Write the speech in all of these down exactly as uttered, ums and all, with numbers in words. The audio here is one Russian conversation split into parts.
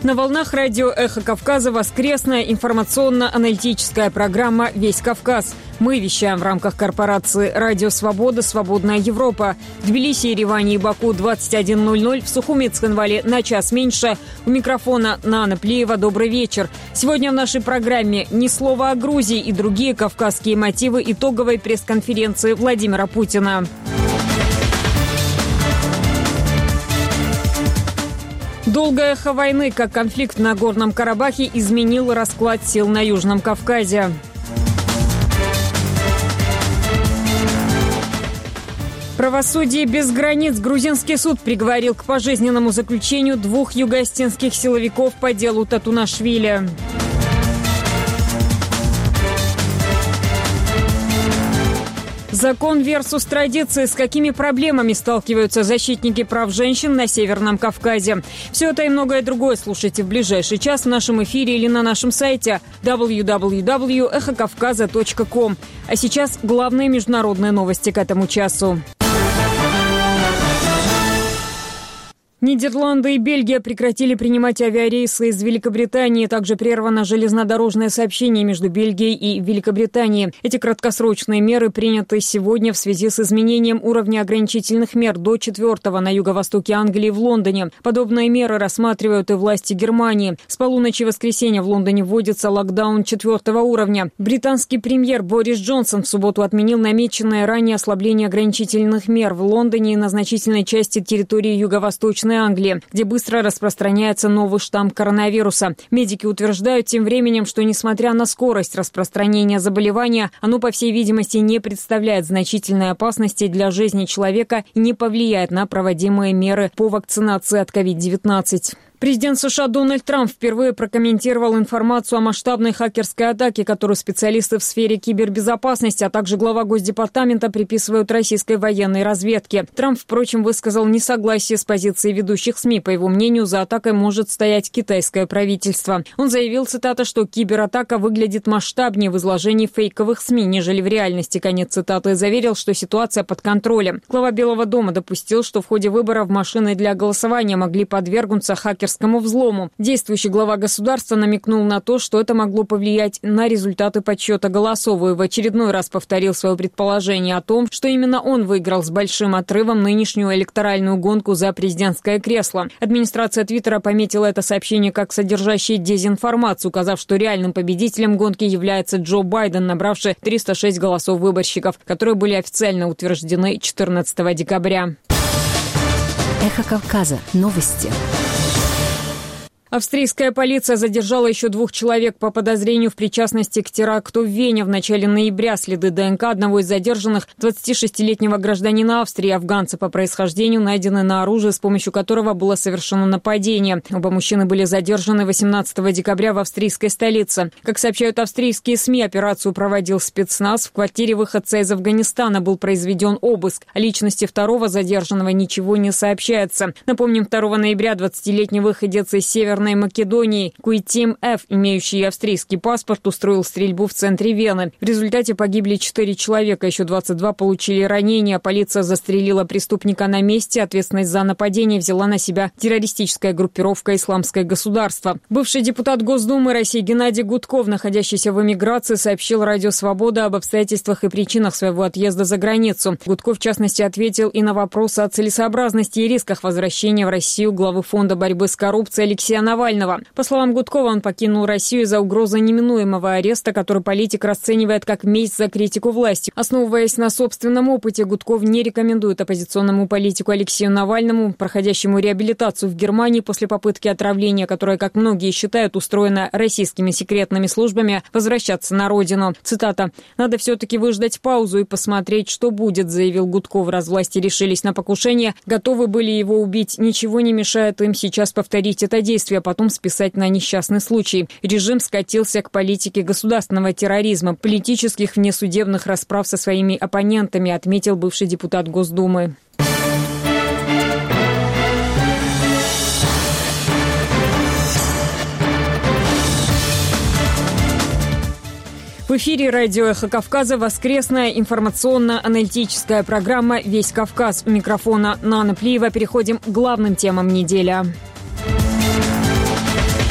На волнах радио «Эхо Кавказа» воскресная информационно-аналитическая программа «Весь Кавказ». Мы вещаем в рамках корпорации «Радио Свобода. Свободная Европа». В Тбилиси, Ереване и Баку двадцать один ноль ноль, в Сухуми и Цхинвале на час меньше. У микрофона Нана Плиева. Добрый вечер. Сегодня в нашей программе ни слова о Грузии и другие кавказские мотивы итоговой пресс-конференции Владимира Путина. Долгое эхо войны, как конфликт в Нагорном Карабахе изменил расклад сил на Южном Кавказе. Правосудие без границ. Грузинский суд приговорил к пожизненному заключению двух юго-осетинских силовиков по делу Татунашвили. Закон versus традиции. С какими проблемами сталкиваются защитники прав женщин на Северном Кавказе? Все это и многое другое слушайте в ближайший час в нашем эфире или на нашем сайте дабл ю дабл ю дабл ю точка эхо кавказа точка ком. А сейчас главные международные новости к этому часу. Нидерланды и Бельгия прекратили принимать авиарейсы из Великобритании. Также прервано железнодорожное сообщение между Бельгией и Великобританией. Эти краткосрочные меры приняты сегодня в связи с изменением уровня ограничительных мер до четвертого на юго-востоке Англии в Лондоне. Подобные меры рассматривают и власти Германии. С полуночи воскресенья в Лондоне вводится локдаун четвертого уровня. Британский премьер Борис Джонсон в субботу отменил намеченное ранее ослабление ограничительных мер в Лондоне и на значительной части территории юго-восточной Англии, где быстро распространяется новый штамм коронавируса. Медики утверждают тем временем, что несмотря на скорость распространения заболевания, оно, по всей видимости, не представляет значительной опасности для жизни человека и не повлияет на проводимые меры по вакцинации от ковид девятнадцать. Президент США Дональд Трамп впервые прокомментировал информацию о масштабной хакерской атаке, которую специалисты в сфере кибербезопасности, а также глава Госдепартамента приписывают российской военной разведке. Трамп, впрочем, высказал несогласие с позицией ведущих СМИ. По его мнению, за атакой может стоять китайское правительство. Он заявил, цитата, что кибератака выглядит масштабнее в изложении фейковых СМИ, нежели в реальности. Конец цитаты. Заверил, что ситуация под контролем. Глава Белого дома допустил, что в ходе выборов машины для голосования могли подвергнуться хакерскому взлому. Действующий глава государства намекнул на то, что это могло повлиять на результаты подсчета голосов, и в очередной раз повторил свое предположение о том, что именно он выиграл с большим отрывом нынешнюю электоральную гонку за президентское кресло. Администрация Твиттера пометила это сообщение как содержащее дезинформацию, указав, что реальным победителем гонки является Джо Байден, набравший триста шесть голосов выборщиков, которые были официально утверждены четырнадцатого декабря. Эхо Кавказа. Новости. Австрийская полиция задержала еще двух человек по подозрению в причастности к теракту в Вене в начале ноября. Следы ДНК одного из задержанных, двадцатишестилетнего гражданина Австрии, афганца по происхождению, найдены на оружии, с помощью которого было совершено нападение. Оба мужчины были задержаны восемнадцатого декабря в австрийской столице. Как сообщают австрийские СМИ, операцию проводил спецназ. В квартире выходца из Афганистана был произведен обыск. О личности второго задержанного ничего не сообщается. Напомним, второго ноября двадцатилетний выходец из Северной Македонии Куитим Ф., имеющий австрийский паспорт, устроил стрельбу в центре Вены. В результате погибли четыре человека, еще двадцать два получили ранения. Полиция застрелила преступника на месте. Ответственность за нападение взяла на себя террористическая группировка «Исламское государство». Бывший депутат Госдумы России Геннадий Гудков, находящийся в эмиграции, сообщил Радио Свобода об обстоятельствах и причинах своего отъезда за границу. Гудков, в частности, ответил и на вопросы о целесообразности и рисках возвращения в Россию главы Фонда борьбы с коррупцией Алексея Навального. По словам Гудкова, он покинул Россию из-за угрозы неминуемого ареста, который политик расценивает как месть за критику власти. Основываясь на собственном опыте, Гудков не рекомендует оппозиционному политику Алексею Навальному, проходящему реабилитацию в Германии после попытки отравления, которая, как многие считают, устроена российскими секретными службами, возвращаться на родину. Цитата. «Надо все-таки выждать паузу и посмотреть, что будет», заявил Гудков. Раз власти решились на покушение, готовы были его убить. Ничего не мешает им сейчас повторить это действие, а потом списать на несчастный случай. Режим скатился к политике государственного терроризма, политических внесудебных расправ со своими оппонентами, отметил бывший депутат Госдумы. В эфире радио «Эхо Кавказа» воскресная информационно-аналитическая программа «Весь Кавказ». У микрофона Нана Плиева. Переходим к главным темам недели.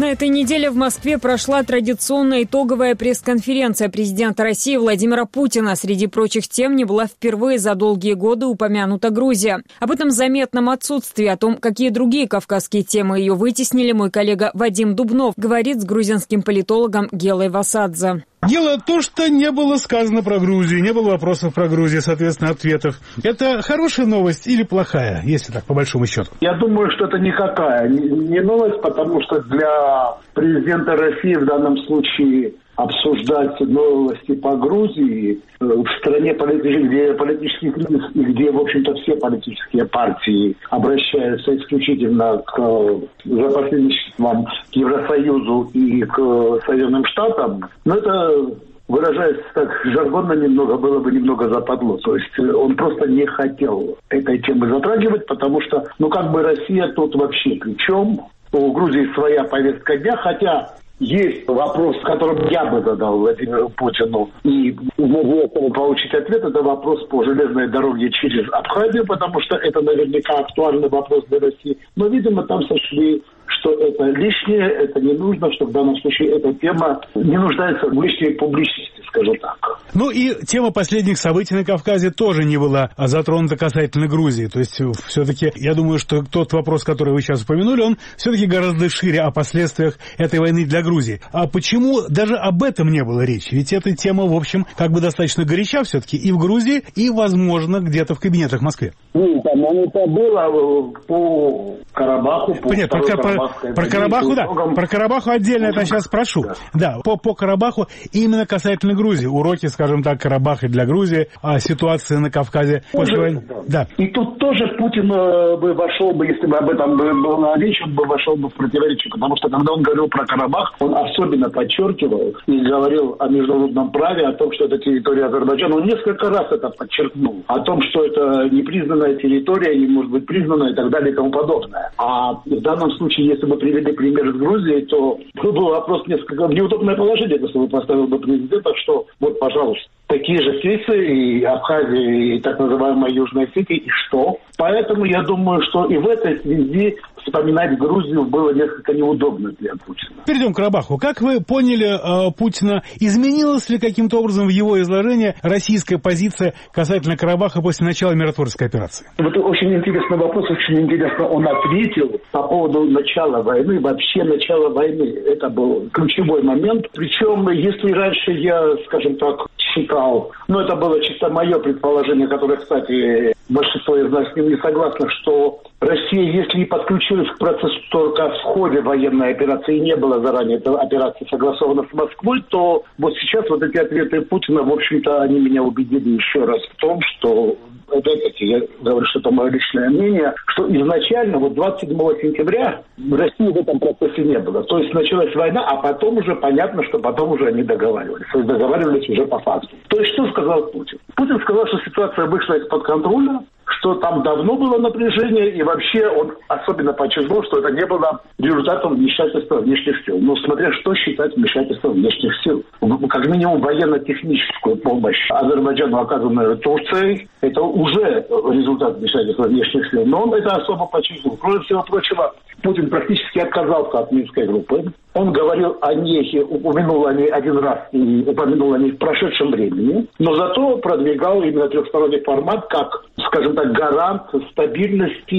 На этой неделе в Москве прошла традиционная итоговая пресс-конференция президента России Владимира Путина. Среди прочих тем не была впервые за долгие годы упомянута Грузия. Об этом заметном отсутствии, о том, какие другие кавказские темы ее вытеснили, мой коллега Вадим Дубнов говорит с грузинским политологом Гелой Васадзе. Дело в том, что не было сказано про Грузию, не было вопросов про Грузию, соответственно, ответов. Это хорошая новость или плохая, если так, по большому счету? Я думаю, что это никакая не новость, потому что для президента России в данном случае обсуждать новости по Грузии в стране, где политический кризис и где, в общем-то, все политические партии обращаются исключительно к запасительствам, к Евросоюзу и к Соединенным Штатам, но это, выражаясь так жаргонно немного, было бы немного западло. То есть он просто не хотел этой темы затрагивать, потому что, ну, как бы Россия тут вообще при чем? У Грузии своя повестка дня, хотя есть вопрос, который я бы задал Владимиру Путину, и могу этому получить ответ, это вопрос по железной дороге через Абхазию, потому что это наверняка актуальный вопрос для России. Но, видимо, там сошли, что это лишнее, это не нужно, что в данном случае эта тема не нуждается в лишней публичности, скажу так. Ну и тема последних событий на Кавказе тоже не была затронута касательно Грузии. То есть все-таки, я думаю, что тот вопрос, который вы сейчас упомянули, он все-таки гораздо шире о последствиях этой войны для Грузии. А почему даже об этом не было речи? Ведь эта тема, в общем, как бы достаточно горяча все-таки и в Грузии, и, возможно, где-то в кабинетах в Москве. Ну, по-моему, это было по Карабаху. По Нет, про, про, про Карабаху, да. Про Карабаху отдельно это сейчас спрошу. Да, да по, по Карабаху именно касательно Грузии. Уроки, скажем так, Карабаха для Грузии, а ситуация на Кавказе после войны. Да. Да. И тут тоже Путин бы вошел бы, если бы об этом была речь, он бы вошел бы в противоречие, потому что когда он говорил про Карабах, он особенно подчеркивал и говорил о международном праве, о том, что это территория Азербайджана. Он несколько раз это подчеркнул. О том, что это непризнанная территория, не может быть признана и так далее и тому подобное. А в данном случае, если бы привели пример с Грузией, то был вопрос несколько в неудобное положение, если бы поставил бы президента, что вот, пожалуйста, такие же кейсы и Абхазия, и так называемая Южная Осетия, и что? Поэтому я думаю, что и в этой связи вспоминать Грузию было несколько неудобно для Путина. Перейдем к Карабаху. Как вы поняли э, Путина, изменилась ли каким-то образом в его изложении российская позиция касательно Карабаха после начала миротворческой операции? Вот очень интересный вопрос, очень интересно он ответил по поводу начала войны, вообще начала войны. Это был ключевой момент. Причем, если раньше я, скажем так, считал, ну это было чисто мое предположение, которое, кстати, большинство из нас с ним не согласно, что Россия, если и подключилась к процессу только в ходе военной операции, и не было заранее этой операции согласована с Москвой, то вот сейчас вот эти ответы Путина, в общем-то, они меня убедили еще раз в том, что, опять-таки, я говорю, что это мое личное мнение, что изначально, вот двадцать седьмого сентября, России в этом процессе не было. То есть началась война, а потом уже понятно, что потом уже они договаривались. То есть договаривались уже по факту. То есть что сказал Путин? Путин сказал, что ситуация вышла из-под контроля, что там давно было напряжение, и вообще он особенно подчеркнул, что это не было результатом вмешательства внешних сил. Но смотря что считать вмешательством внешних сил. Как минимум военно-техническую помощь Азербайджану, оказанную Турцией, это уже результат вмешательства внешних сил. Но он это особо подчеркнул. Кроме всего прочего, Путин практически отказался от Минской группы. Он говорил о ней, упомянул о ней один раз и упомянул о ней в прошедшем времени, но зато продвигал именно трехсторонний формат как, скажем так, гарант стабильности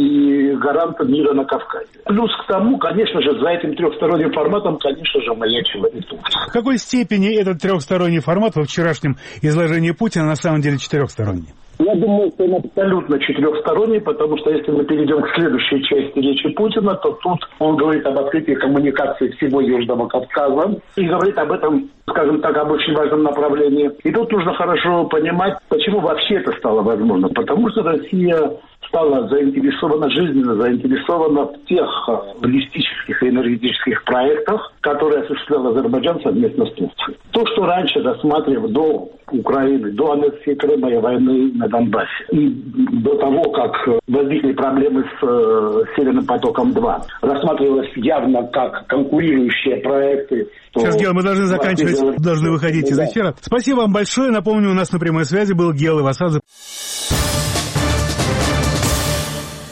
и гарант мира на Кавказе. Плюс к тому, конечно же, за этим трехсторонним форматом, конечно же, маячила и Турция. В какой степени этот трехсторонний формат во вчерашнем изложении Путина на самом деле четырехсторонний? Я думаю, что он абсолютно четырехсторонний, потому что если мы перейдем к следующей части речи Путина, то тут он говорит об открытии коммуникации всего Южного Кавказа и говорит об этом, скажем так, об очень важном направлении. И тут нужно хорошо понимать, почему вообще это стало возможно. Потому что Россия стала заинтересована, жизненно заинтересована в тех баллистических и энергетических проектах, которые осуществлял Азербайджан совместно с Турцией. То, что раньше рассматривал до Украины, до аннексии Крыма и войны на Донбассе, и до того, как возникли проблемы с э, Северным потоком-два, рассматривалось явно как конкурирующие проекты. Сейчас, Гела, мы должны заканчивать, Москве, должны выходить из эфира. Спасибо вам большое. Напомню, у нас на прямой связи был Гела Васадзе.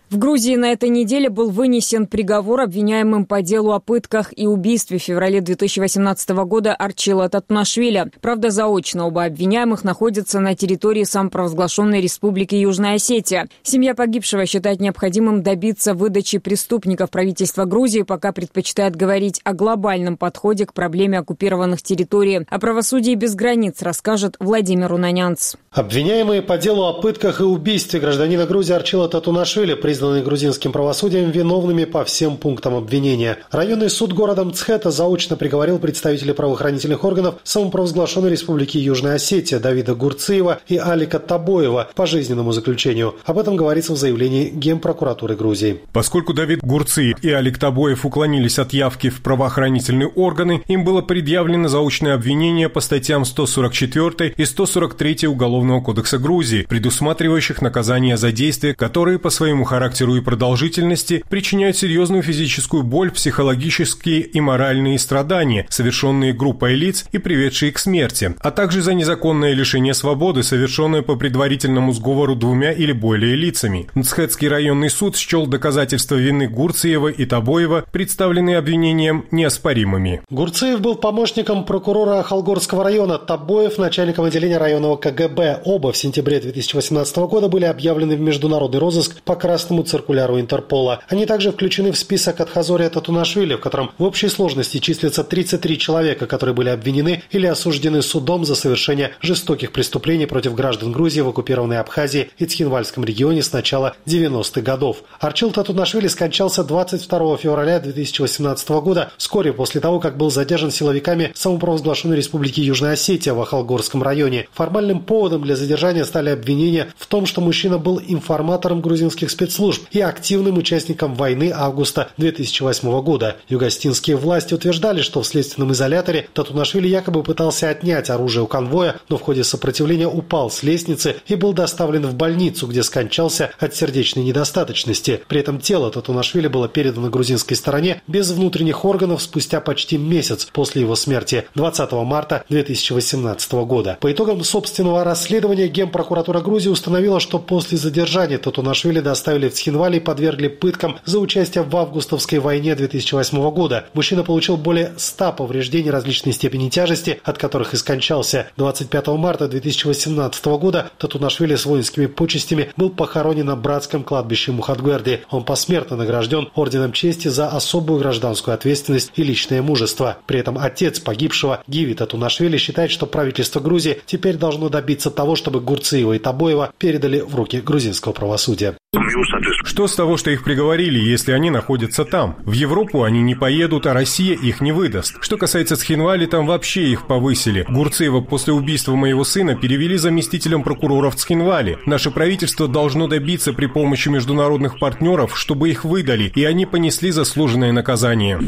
В Грузии на этой неделе был вынесен приговор обвиняемым по делу о пытках и убийстве в феврале две тысячи восемнадцатого года Арчила Татунашвили. Правда, заочно оба обвиняемых находятся на территории самопровозглашенной Республики Южная Осетия. Семья погибшего считает необходимым добиться выдачи преступников. Правительство Грузии пока предпочитает говорить о глобальном подходе к проблеме оккупированных территорий. О правосудии без границ расскажет Владимир Унанянц. Обвиняемые по делу о пытках и убийстве гражданина Грузии Арчила Татунашвили признаны грузинским правосудием виновными по всем пунктам обвинения. Районный суд города Мцхета заочно приговорил представителей правоохранительных органов самопровозглашенной Республики Южная Осетия Давида Гурциева и Алика Табоева к пожизненному заключению. Об этом говорится в заявлении Генпрокуратуры Грузии. Поскольку Давид Гурциев и Алик Табоев уклонились от явки в правоохранительные органы, им было предъявлено заочное обвинение по статьям сто сорок четыре и сто сорок три Уголовного кодекса Грузии, предусматривающих наказание за действия, которые по своему характеру характеру и продолжительности причиняют серьезную физическую боль, психологические и моральные страдания, совершенные группой лиц и приведшие к смерти, а также за незаконное лишение свободы, совершенное по предварительному сговору двумя или более лицами. Мцхетский районный суд счел доказательства вины Гурциева и Табоева, представленные обвинением, неоспоримыми. Гурциев был помощником прокурора Ахалгорского района, Табоев – начальником отделения районного ка гэ бэ. Оба в сентябре две тысячи восемнадцатого года были объявлены в международный розыск по красному циркуляру Интерпола. Они также включены в список Атхазория Татунашвили, в котором в общей сложности числится тридцать три человека, которые были обвинены или осуждены судом за совершение жестоких преступлений против граждан Грузии в оккупированной Абхазии и Цхинвальском регионе с начала девяностых годов. Арчил Татунашвили скончался двадцать второго февраля две тысячи восемнадцатого года, вскоре после того, как был задержан силовиками самопровозглашенной Республики Южная Осетия в Ахалгорском районе. Формальным поводом для задержания стали обвинения в том, что мужчина был информатором грузинских спецслужб и активным участником войны августа две тысячи восьмого года. Югостинские власти утверждали, что в следственном изоляторе Татунашвили якобы пытался отнять оружие у конвоя, но в ходе сопротивления упал с лестницы и был доставлен в больницу, где скончался от сердечной недостаточности. При этом тело Татунашвили было передано грузинской стороне без внутренних органов спустя почти месяц после его смерти, двадцатого марта две тысячи восемнадцатого года. По итогам собственного расследования Генпрокуратура Грузии установила, что после задержания Татунашвили доставили в Цхинвали и подвергли пыткам за участие в августовской войне две тысячи восьмого года. Мужчина получил более ста повреждений различной степени тяжести, от которых и скончался. двадцать пятого марта две тысячи восемнадцатого года Татунашвили с воинскими почестями был похоронен на братском кладбище Мухатгверди. Он посмертно награжден Орденом Чести за особую гражданскую ответственность и личное мужество. При этом отец погибшего Гиви Татунашвили считает, что правительство Грузии теперь должно добиться того, чтобы Гурциева и Табоева передали в руки грузинского правосудия. Что с того, что их приговорили, если они находятся там? В Европу они не поедут, а Россия их не выдаст. Что касается Цхинвали, там вообще их повысили. Гурциева после убийства моего сына перевели заместителем прокурора в Цхинвали. Наше правительство должно добиться при помощи международных партнеров, чтобы их выдали, и они понесли заслуженное наказание.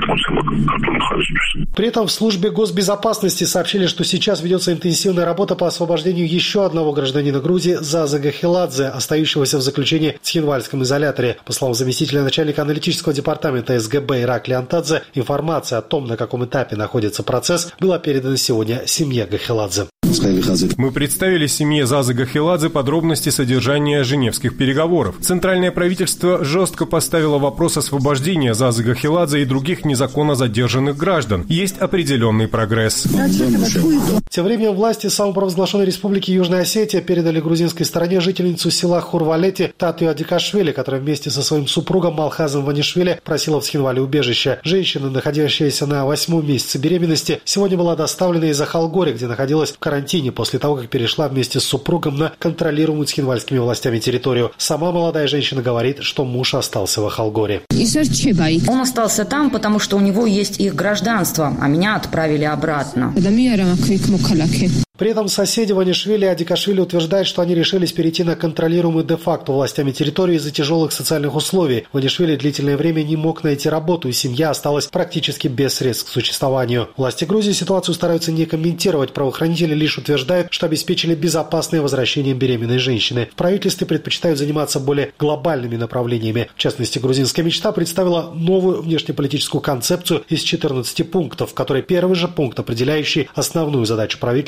При этом в службе госбезопасности сообщили, что сейчас ведется интенсивная работа по освобождению еще одного гражданина Грузии Зазы Гахеладзе, остающегося в заключении в Цхинвальском изоляторе. По словам заместителя начальника аналитического департамента эс гэ бэ Иракли Антадзе, информация о том, на каком этапе находится процесс, была передана сегодня семье Гахеладзе. Мы представили семье Зазы Гахеладзе подробности содержания женевских переговоров. Центральное правительство жестко поставило вопрос освобождения Зазы Гахеладзе и других незаконно задержанных граждан. Есть определенный прогресс. Тем временем власти самопровозглашенной Республики Южная Осетия передали грузинской стороне жительницу села Хурвалети Татью Адикашвили, которая вместе со своим супругом Малхазом Ванишвили просила в Цхинвале убежище. Женщина, находящаяся на восьмом месяце беременности, сегодня была доставлена из Ахалгори, где находилась в карантине после того, как перешла вместе с супругом на контролируемую цхинвальскими властями территорию. Сама молодая женщина говорит, что муж остался в Ахалгоре. Он остался там, потому что у него есть их гражданство, а меня отправили обратно. При этом соседи Ванишвили и Адикашвили утверждают, что они решились перейти на контролируемую де-факто властями территории из-за тяжелых социальных условий. Ванишвили длительное время не мог найти работу, и семья осталась практически без средств к существованию. Власти Грузии ситуацию стараются не комментировать. Правоохранители лишь утверждают, что обеспечили безопасное возвращение беременной женщины. В правительстве предпочитают заниматься более глобальными направлениями. В частности, грузинская мечта представила новую внешнеполитическую концепцию из четырнадцати пунктов, в которой первый же пункт, определяющий основную задачу правительства –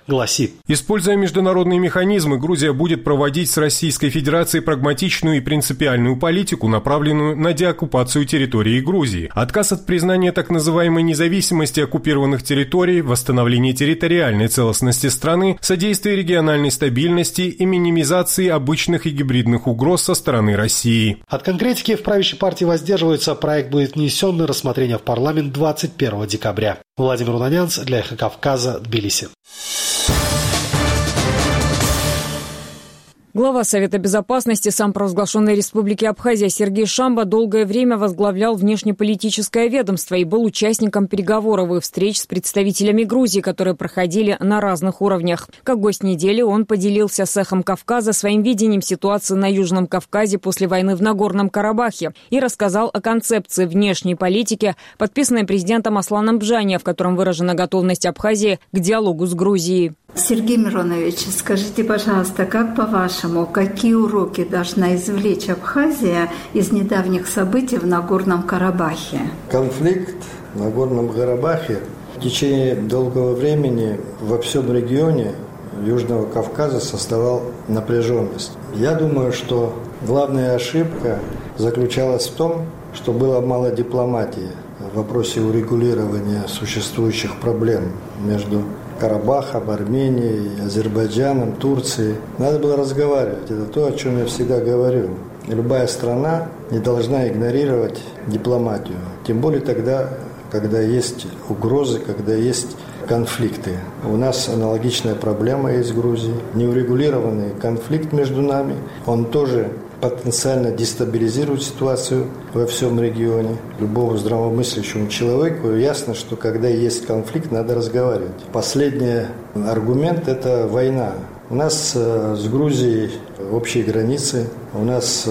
гласит: используя международные механизмы, Грузия будет проводить с Российской Федерацией прагматичную и принципиальную политику, направленную на деоккупацию территории Грузии, отказ от признания так называемой независимости оккупированных территорий, восстановление территориальной целостности страны, содействие региональной стабильности и минимизации обычных и гибридных угроз со стороны России. От конкретики в правящей партии воздерживаются. Проект будет внесен на рассмотрение в парламент двадцать первого декабря. Владимир Унанянц для «Эхо Кавказа», Тбилиси. Глава Совета безопасности самопровозглашенной Республики Абхазия Сергей Шамба долгое время возглавлял внешнеполитическое ведомство и был участником переговоров и встреч с представителями Грузии, которые проходили на разных уровнях. Как гость недели он поделился с «Эхом Кавказа» своим видением ситуации на Южном Кавказе после войны в Нагорном Карабахе и рассказал о концепции внешней политики, подписанной президентом Асланом Бжани, в котором выражена готовность Абхазии к диалогу с Грузией. Сергей Миронович, скажите, пожалуйста, как по-вашему, какие уроки должна извлечь Абхазия из недавних событий в Нагорном Карабахе? Конфликт в Нагорном Карабахе в течение долгого времени во всем регионе Южного Кавказа создавал напряженность. Я думаю, что главная ошибка заключалась в том, что было мало дипломатии в вопросе урегулирования существующих проблем между Карабахом, Арменией, Азербайджаном, Турцией. Надо было разговаривать. Это то, о чем я всегда говорю. Любая страна не должна игнорировать дипломатию. Тем более тогда, когда есть угрозы, когда есть конфликты. У нас аналогичная проблема есть в Грузии. Неурегулированный конфликт между нами. Он тоже потенциально дестабилизирует ситуацию во всем регионе. Любому здравомыслящему человеку ясно, что когда есть конфликт, надо разговаривать. Последний аргумент – это война. У нас с Грузией общие границы, у нас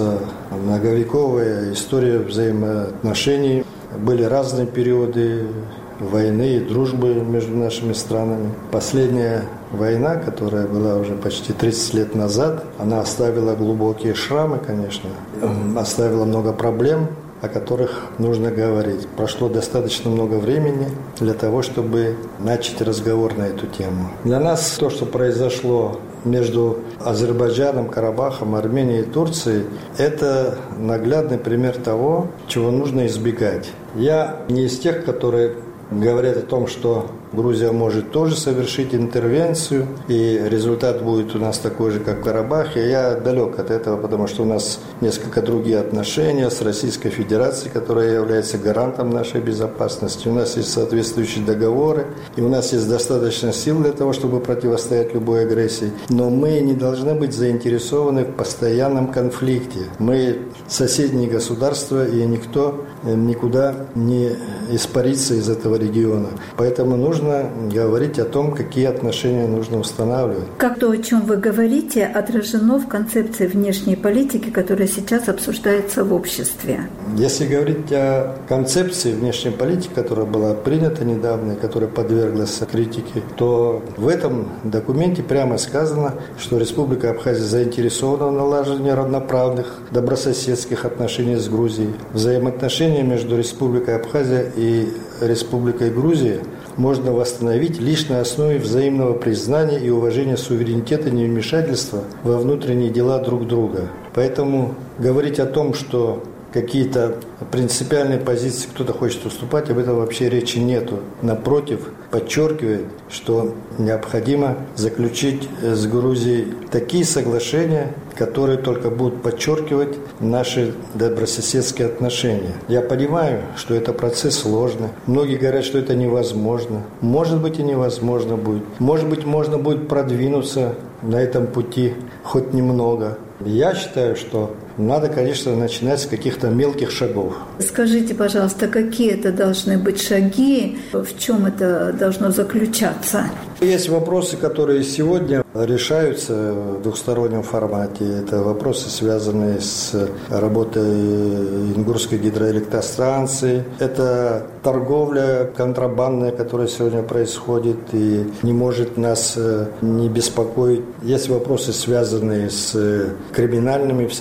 многовековая история взаимоотношений. Были разные периоды войны и дружбы между нашими странами. Последняя война, которая была уже почти тридцать лет назад, она оставила глубокие шрамы, конечно, оставила много проблем, о которых нужно говорить. Прошло достаточно много времени для того, чтобы начать разговор на эту тему. Для нас то, что произошло между Азербайджаном, Карабахом, Арменией и Турцией, это наглядный пример того, чего нужно избегать. Я не из тех, которые говорят о том, что Грузия может тоже совершить интервенцию, и результат будет у нас такой же, как в Карабахе. Я далек от этого, потому что у нас несколько другие отношения с Российской Федерацией, которая является гарантом нашей безопасности. У нас есть соответствующие договоры, и у нас есть достаточно сил для того, чтобы противостоять любой агрессии. Но мы не должны быть заинтересованы в постоянном конфликте. Мы соседние государства, и никто никуда не испарится из этого региона. Поэтому нужно Нужно говорить о том, какие отношения нужно устанавливать. Как то, о чем вы говорите, отражено в концепции внешней политики, которая сейчас обсуждается в обществе? Если говорить о концепции внешней политики, которая была принята недавно и которая подверглась критике, то в этом документе прямо сказано, что Республика Абхазия заинтересована в налаживании равноправных, добрососедских отношений с Грузией. Взаимоотношения между Республикой Абхазия и Республикой Грузия можно восстановить лишь на основе взаимного признания и уважения суверенитета и невмешательства во внутренние дела друг друга. Поэтому говорить о том, что какие-то принципиальные позиции кто-то хочет уступать, об этом вообще речи нету. Напротив, подчеркивает, что необходимо заключить с Грузией такие соглашения, которые только будут подчеркивать наши добрососедские отношения. Я понимаю, что это процесс сложный. Многие говорят, что это невозможно. Может быть, и невозможно будет. Может быть, можно будет продвинуться на этом пути хоть немного. Я считаю, что надо, конечно, начинать с каких-то мелких шагов. Скажите, пожалуйста, какие это должны быть шаги, в чем это должно заключаться? Есть вопросы, которые сегодня решаются в двухстороннем формате. Это вопросы, связанные с работой Ингурской гидроэлектростанции. Это торговля контрабандная, которая сегодня происходит и не может нас не беспокоить. Есть вопросы, связанные с криминальными всякими происшествиями.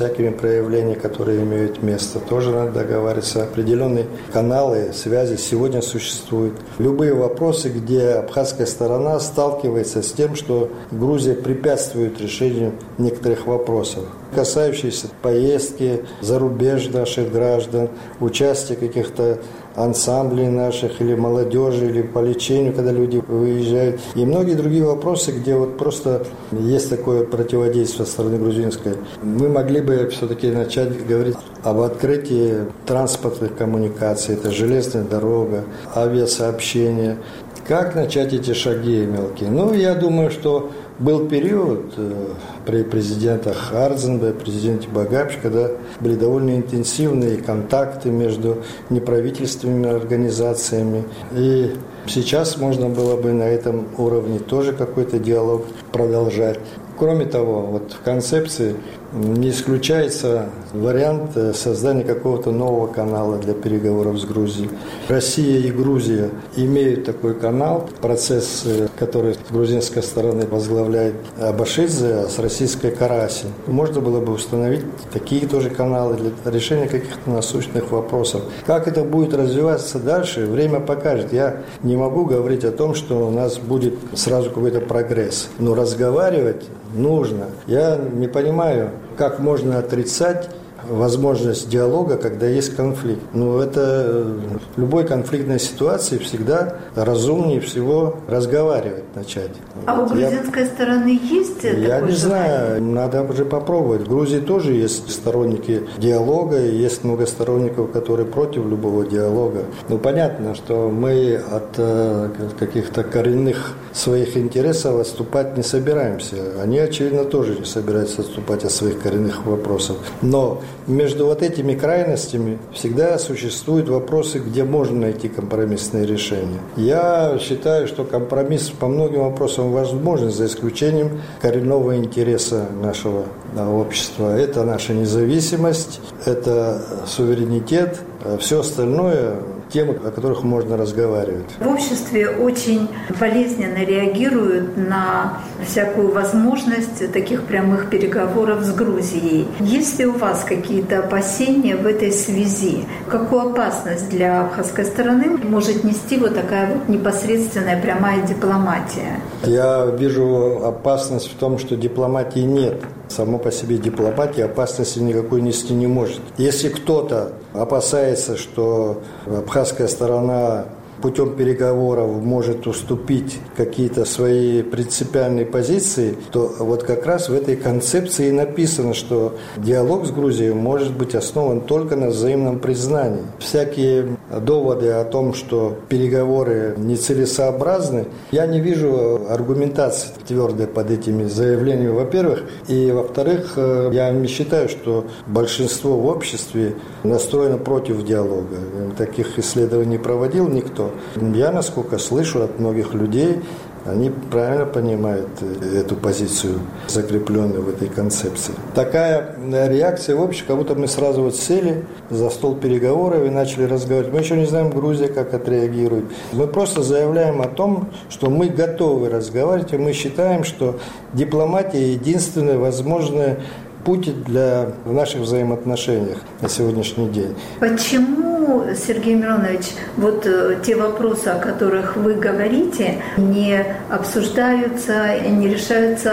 проявления, которые имеют место, тоже надо договариваться. Определенные каналы связи сегодня существуют. Любые вопросы, где абхазская сторона сталкивается с тем, что Грузия препятствует решению некоторых вопросов, касающиеся поездки за рубеж наших граждан, участия каких-то ансамблей наших, или молодежи, или по лечению, когда люди выезжают. И многие другие вопросы, где вот просто есть такое противодействие со стороны грузинской. Мы могли бы все-таки начать говорить об открытии транспортных коммуникаций, это железная дорога, авиасообщение. Как начать эти шаги мелкие? Ну, я думаю, что был период э, при президентах Ардзенбе, президенте Багапич, когда были довольно интенсивные контакты между неправительственными организациями. И сейчас можно было бы на этом уровне тоже какой-то диалог продолжать. Кроме того, вот в концепции не исключается вариант создания какого-то нового канала для переговоров с Грузией. Россия и Грузия имеют такой канал, процесс, который с грузинской стороны возглавляет Абашидзе, а с российской Карасин. Можно было бы установить такие тоже каналы для решения каких-то насущных вопросов. Как это будет развиваться дальше, время покажет. Я не могу говорить о том, что у нас будет сразу какой-то прогресс. Но разговаривать нужно. Я не понимаю, как можно отрицать возможность диалога, когда есть конфликт. Но это в любой конфликтной ситуации всегда разумнее всего разговаривать начать. А вот у грузинской я, стороны есть Я такое не желание? знаю, надо уже попробовать. В Грузии тоже есть сторонники диалога, и есть много сторонников, которые против любого диалога. Ну, понятно, что мы от э, каких-то коренных своих интересов отступать не собираемся. Они, очевидно, тоже не собираются отступать от своих коренных вопросов. Но между вот этими крайностями всегда существуют вопросы, где можно найти компромиссные решения. Я считаю, что компромисс по многим вопросам возможен, за исключением коренного интереса нашего общества. Это наша независимость, это суверенитет, а все остальное – темы, о которых можно разговаривать. В обществе очень болезненно реагируют на всякую возможность таких прямых переговоров с Грузией. Есть ли у вас какие-то опасения в этой связи? Какую опасность для абхазской стороны может нести вот такая вот непосредственная прямая дипломатия? Я вижу опасность в том, что дипломатии нет. Само по себе дипломатия опасности никакой нести не может. Если кто-то опасается, что абхазская сторона путем переговоров может уступить какие-то свои принципиальные позиции, то вот как раз в этой концепции написано, что диалог с Грузией может быть основан только на взаимном признании. Всякие доводы о том, что переговоры нецелесообразны, я не вижу аргументации твердой под этими заявлениями, во-первых. И, во-вторых, я не считаю, что большинство в обществе настроено против диалога. Таких исследований не проводил никто. Я, насколько слышу от многих людей, они правильно понимают эту позицию, закрепленную в этой концепции. Такая реакция в общем, как будто мы сразу вот сели за стол переговоров и начали разговаривать. Мы еще не знаем, Грузия как отреагирует. Мы просто заявляем о том, что мы готовы разговаривать, и мы считаем, что дипломатия единственная возможная путь для в наших взаимоотношениях на сегодняшний день. Почему, Сергей Миронович, вот те вопросы, о которых вы говорите, не обсуждаются, не решаются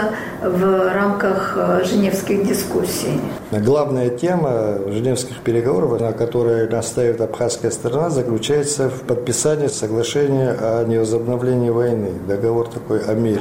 в рамках женевских дискуссий? Главная тема женевских переговоров, на которой настаивает абхазская сторона, заключается в подписании соглашения о невозобновлении войны, договор такой о мире.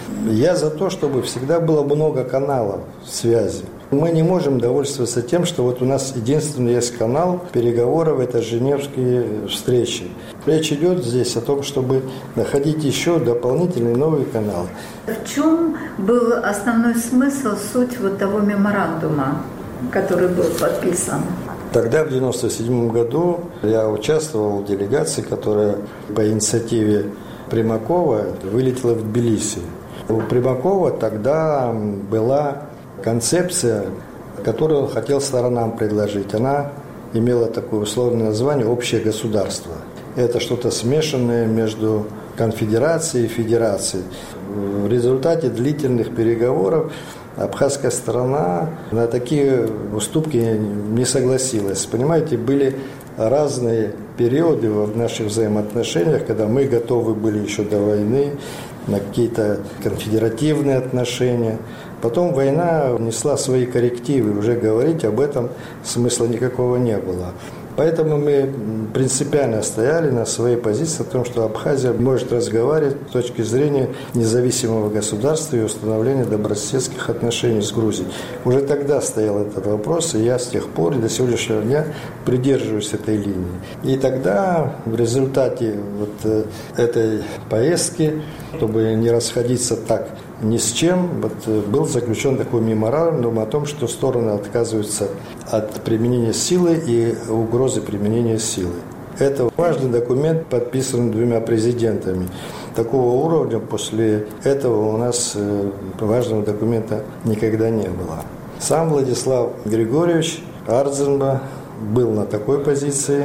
Я за то, чтобы всегда было много каналов связи. Мы не можем довольствоваться тем, что вот у нас единственный есть канал переговоров – это женевские встречи. Речь идет здесь о том, чтобы находить еще дополнительные новые каналы. В чем был основной смысл, суть вот того меморандума, который был подписан? Тогда, в девяносто седьмом году, я участвовал в делегации, которая по инициативе Примакова вылетела в Тбилиси. У Примакова тогда была концепция, которую он хотел сторонам предложить. Она имела такое условное название «общее государство». Это что-то смешанное между конфедерацией и федерацией. В результате длительных переговоров абхазская сторона на такие уступки не согласилась. Понимаете, были разные периоды в наших взаимоотношениях, когда мы готовы были еще до войны на какие-то конфедеративные отношения. Потом война внесла свои коррективы, уже говорить об этом смысла никакого не было. Поэтому мы принципиально стояли на своей позиции о том, что Абхазия может разговаривать с точки зрения независимого государства и установления добрососедских отношений с Грузией. Уже тогда стоял этот вопрос, и я с тех пор и до сегодняшнего дня придерживаюсь этой линии. И тогда в результате вот этой поездки, чтобы не расходиться так ни с чем, вот, был заключен такой меморандум о том, что стороны отказываются от применения силы и угрозы применения силы. Это важный документ, подписан двумя президентами. Такого уровня после этого у нас важного документа никогда не было. Сам Владислав Григорьевич Ардзинба был на такой позиции,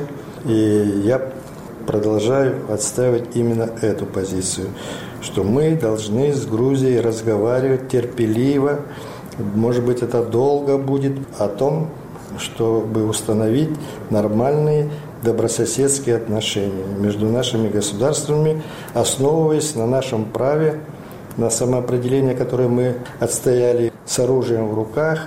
и я продолжаю отстаивать именно эту позицию, что мы должны с Грузией разговаривать терпеливо, может быть, это долго будет, о том, чтобы установить нормальные добрососедские отношения между нашими государствами, основываясь на нашем праве, на самоопределение, которое мы отстояли с оружием в руках.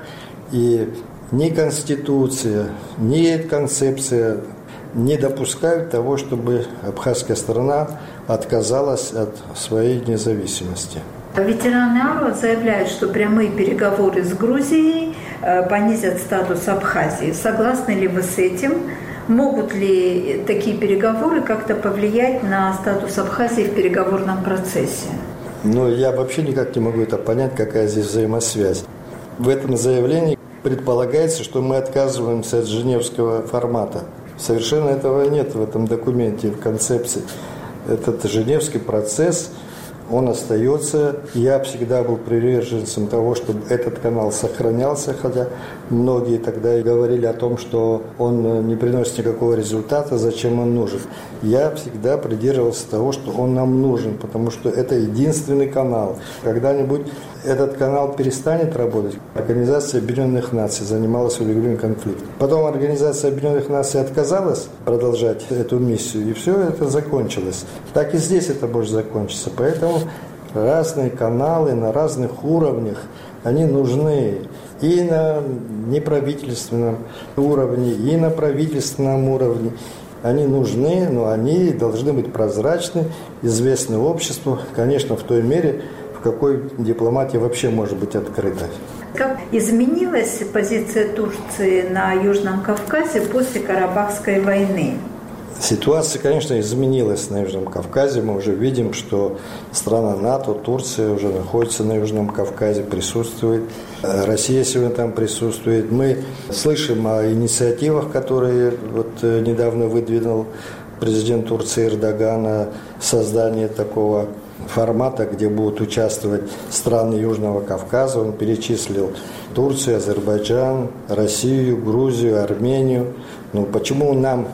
И ни Конституция, ни концепция не допускают того, чтобы абхазская сторона отказалась от своей независимости. Ветераны АРО заявляют, что прямые переговоры с Грузией понизят статус Абхазии. Согласны ли вы с этим? Могут ли такие переговоры как-то повлиять на статус Абхазии в переговорном процессе? Ну, я вообще никак не могу это понять, какая здесь взаимосвязь. В этом заявлении предполагается, что мы отказываемся от женевского формата. Совершенно этого нет в этом документе, в концепции. Этот женевский процесс, он остается. Я всегда был приверженцем того, чтобы этот канал сохранялся, хотя многие тогда и говорили о том, что он не приносит никакого результата, зачем он нужен. Я всегда придерживался того, что он нам нужен, потому что это единственный канал. Когда-нибудь этот канал перестанет работать. Организация Объединенных Наций занималась урегулированием конфликта. Потом Организация Объединенных Наций отказалась продолжать эту миссию, и все это закончилось. Так и здесь это может закончиться. Поэтому разные каналы на разных уровнях, они нужны и на неправительственном уровне, и на правительственном уровне. Они нужны, но они должны быть прозрачны, известны обществу, конечно, в той мере, в какой дипломатия вообще может быть открыта. Как изменилась позиция Турции на Южном Кавказе после Карабахской войны? Ситуация, конечно, изменилась на Южном Кавказе. Мы уже видим, что страна НАТО, Турция уже находится на Южном Кавказе, присутствует. Россия сегодня там присутствует. Мы слышим о инициативах, которые вот недавно выдвинул президент Турции Эрдоган, о создании такого формата, где будут участвовать страны Южного Кавказа. Он перечислил Турцию, Азербайджан, Россию, Грузию, Армению. Ну, почему нам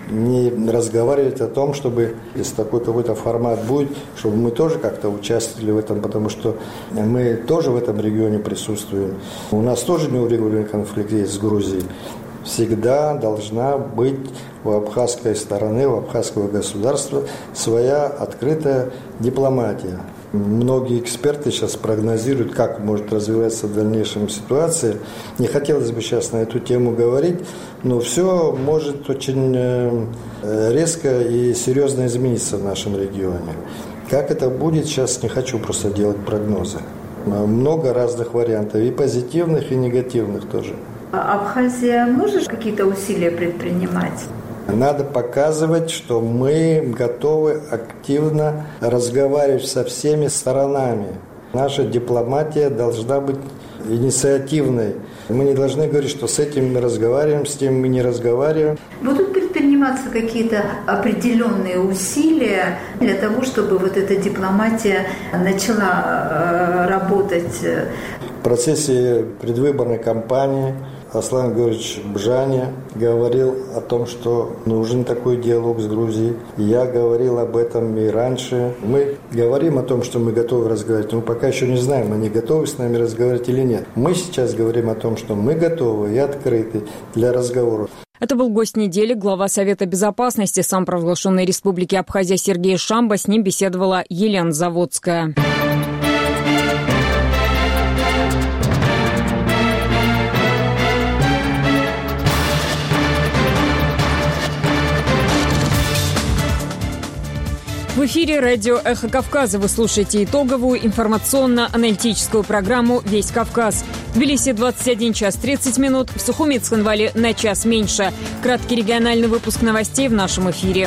не разговаривать о том, чтобы, если такой какой-то формат будет, чтобы мы тоже как-то участвовали в этом, потому что мы тоже в этом регионе присутствуем. У нас тоже неурегулированный конфликт есть с Грузией. Всегда должна быть у абхазской стороны, у абхазского государства своя открытая дипломатия. Многие эксперты сейчас прогнозируют, как может развиваться в дальнейшем ситуация. Не хотелось бы сейчас на эту тему говорить, но все может очень резко и серьезно измениться в нашем регионе. Как это будет, сейчас не хочу просто делать прогнозы. Много разных вариантов, и позитивных, и негативных тоже. Абхазия может какие-то усилия предпринимать? Надо показывать, что мы готовы активно разговаривать со всеми сторонами. Наша дипломатия должна быть инициативной. Мы не должны говорить, что с этим мы разговариваем, с тем мы не разговариваем. Будут предприниматься какие-то определенные усилия для того, чтобы вот эта дипломатия начала работать? В процессе предвыборной кампании Аслан Георгиевич Бжаня говорил о том, что нужен такой диалог с Грузией. Я говорил об этом и раньше. Мы говорим о том, что мы готовы разговаривать, но пока еще не знаем, они готовы с нами разговаривать или нет. Мы сейчас говорим о том, что мы готовы и открыты для разговора. Это был гость недели, глава Совета безопасности самопровозглашенной Республики Абхазия Сергей Шамба. С ним беседовала Елена Заводская. В эфире радио «Эхо Кавказа». Вы слушаете итоговую информационно-аналитическую программу «Весь Кавказ». В Тбилиси двадцать один час тридцать минут, в Сухуми и Цхинвале на час меньше. Краткий региональный выпуск новостей в нашем эфире.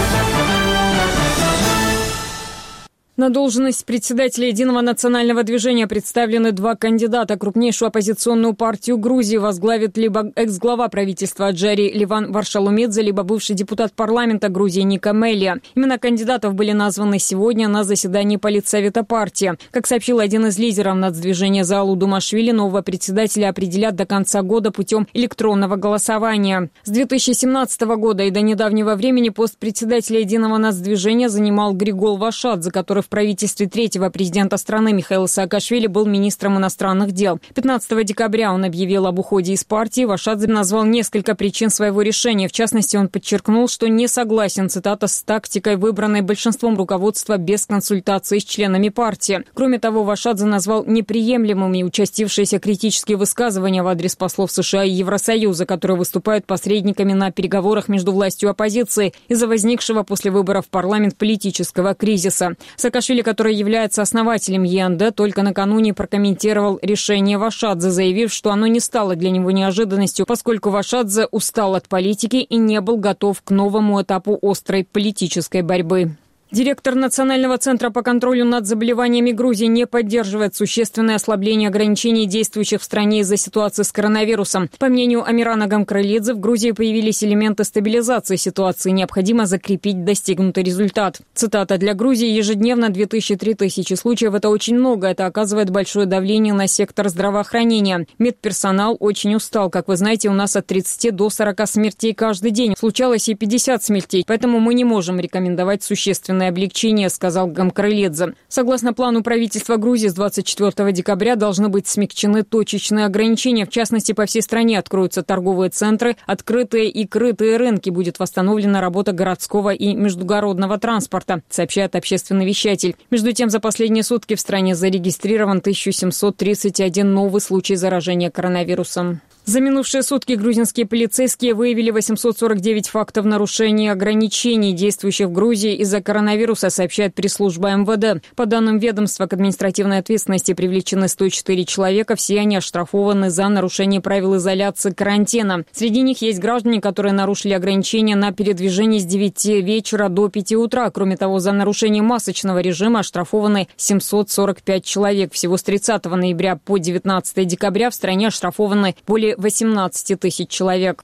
На должность председателя Единого национального движения представлены два кандидата. Крупнейшую оппозиционную партию Грузии возглавит либо экс-глава правительства Аджари Ливан Варшалумидзе, либо бывший депутат парламента Грузии Ника Мелия. Имена кандидатов были названы сегодня на заседании Политсовета партии. Как сообщил один из лидеров нацдвижения Заалу Думашвили, нового председателя определят до конца года путем электронного голосования. С две тысячи семнадцатого года и до недавнего времени пост председателя Единого нацдвижения занимал Григол Вашадзе, который в правительстве третьего президента страны Михаила Саакашвили был министром иностранных дел. пятнадцатого декабря он объявил об уходе из партии. Вашадзе назвал несколько причин своего решения. В частности, он подчеркнул, что не согласен, цитата, с тактикой, выбранной большинством руководства без консультации с членами партии. Кроме того, Вашадзе назвал неприемлемыми участившиеся критические высказывания в адрес послов США и Евросоюза, которые выступают посредниками на переговорах между властью и оппозицией из-за возникшего после выборов в парламент политического кризиса. Саакашвили, который является основателем ЕНД, только накануне прокомментировал решение Вашадзе, заявив, что оно не стало для него неожиданностью, поскольку Вашадзе устал от политики и не был готов к новому этапу острой политической борьбы. Директор Национального центра по контролю над заболеваниями Грузии не поддерживает существенное ослабление ограничений, действующих в стране из-за ситуации с коронавирусом. По мнению Амирана Гамкралидзе, в Грузии появились элементы стабилизации ситуации. Необходимо закрепить достигнутый результат. Цитата: «Для Грузии ежедневно две тысячи - три тысячи случаев. Это очень много. Это оказывает большое давление на сектор здравоохранения. Медперсонал очень устал. Как вы знаете, у нас от тридцати до сорока смертей каждый день. Случалось и пятьдесят смертей. Поэтому мы не можем рекомендовать существенное облегчение», — сказал Гамкралидзе. Согласно плану правительства Грузии, с двадцать четвёртого декабря должны быть смягчены точечные ограничения. В частности, по всей стране откроются торговые центры, открытые и крытые рынки. Будет восстановлена работа городского и междугородного транспорта, сообщает общественный вещатель. Между тем, за последние сутки в стране зарегистрирован тысяча семьсот тридцать один новый случай заражения коронавирусом. За минувшие сутки грузинские полицейские выявили восемьсот сорок девять фактов нарушения ограничений, действующих в Грузии из-за коронавируса, сообщает пресс-служба эм вэ дэ. По данным ведомства, к административной ответственности привлечены сто четыре человека. Все они оштрафованы за нарушение правил изоляции карантина. Среди них есть граждане, которые нарушили ограничения на передвижение с девяти вечера до пяти утра. Кроме того, за нарушение масочного режима оштрафованы семьсот сорок пять человек. Всего с тридцатого ноября по девятнадцатое декабря в стране оштрафованы более восемнадцати тысяч человек.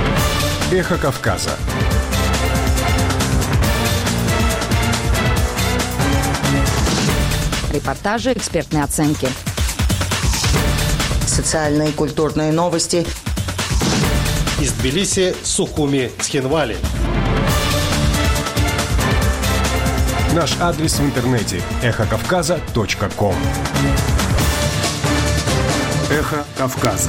Эхо Кавказа. Репортажи, экспертные оценки. Социальные и культурные новости. Из Тбилиси, Сухуми, Цхинвали. Наш адрес в интернете эхо кавказа точка ком. Эхо Кавказа.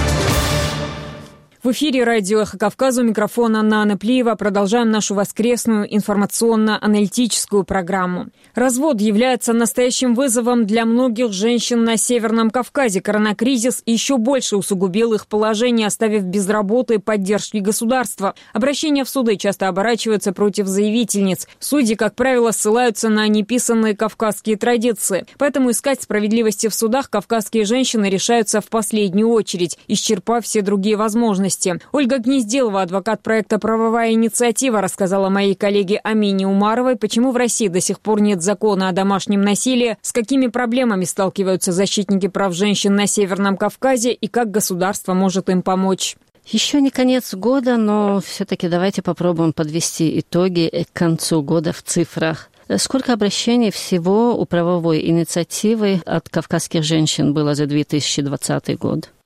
В эфире радио «Эхо Кавказа», у микрофона Нана Плиева. Продолжаем нашу воскресную информационно-аналитическую программу. Развод является настоящим вызовом для многих женщин на Северном Кавказе. Коронакризис еще больше усугубил их положение, оставив без работы и поддержки государства. Обращения в суды часто оборачиваются против заявительниц. Судьи, как правило, ссылаются на неписанные кавказские традиции. Поэтому искать справедливости в судах кавказские женщины решаются в последнюю очередь, исчерпав все другие возможности. Ольга Гнезделова, адвокат проекта «Правовая инициатива», рассказала моей коллеге Амине Умаровой, почему в России до сих пор нет закона о домашнем насилии, с какими проблемами сталкиваются защитники прав женщин на Северном Кавказе и как государство может им помочь. Еще не конец года, но все-таки давайте попробуем подвести итоги к концу года в цифрах. Сколько обращений всего у правовой инициативы от кавказских женщин было за две тысячи двадцатый год?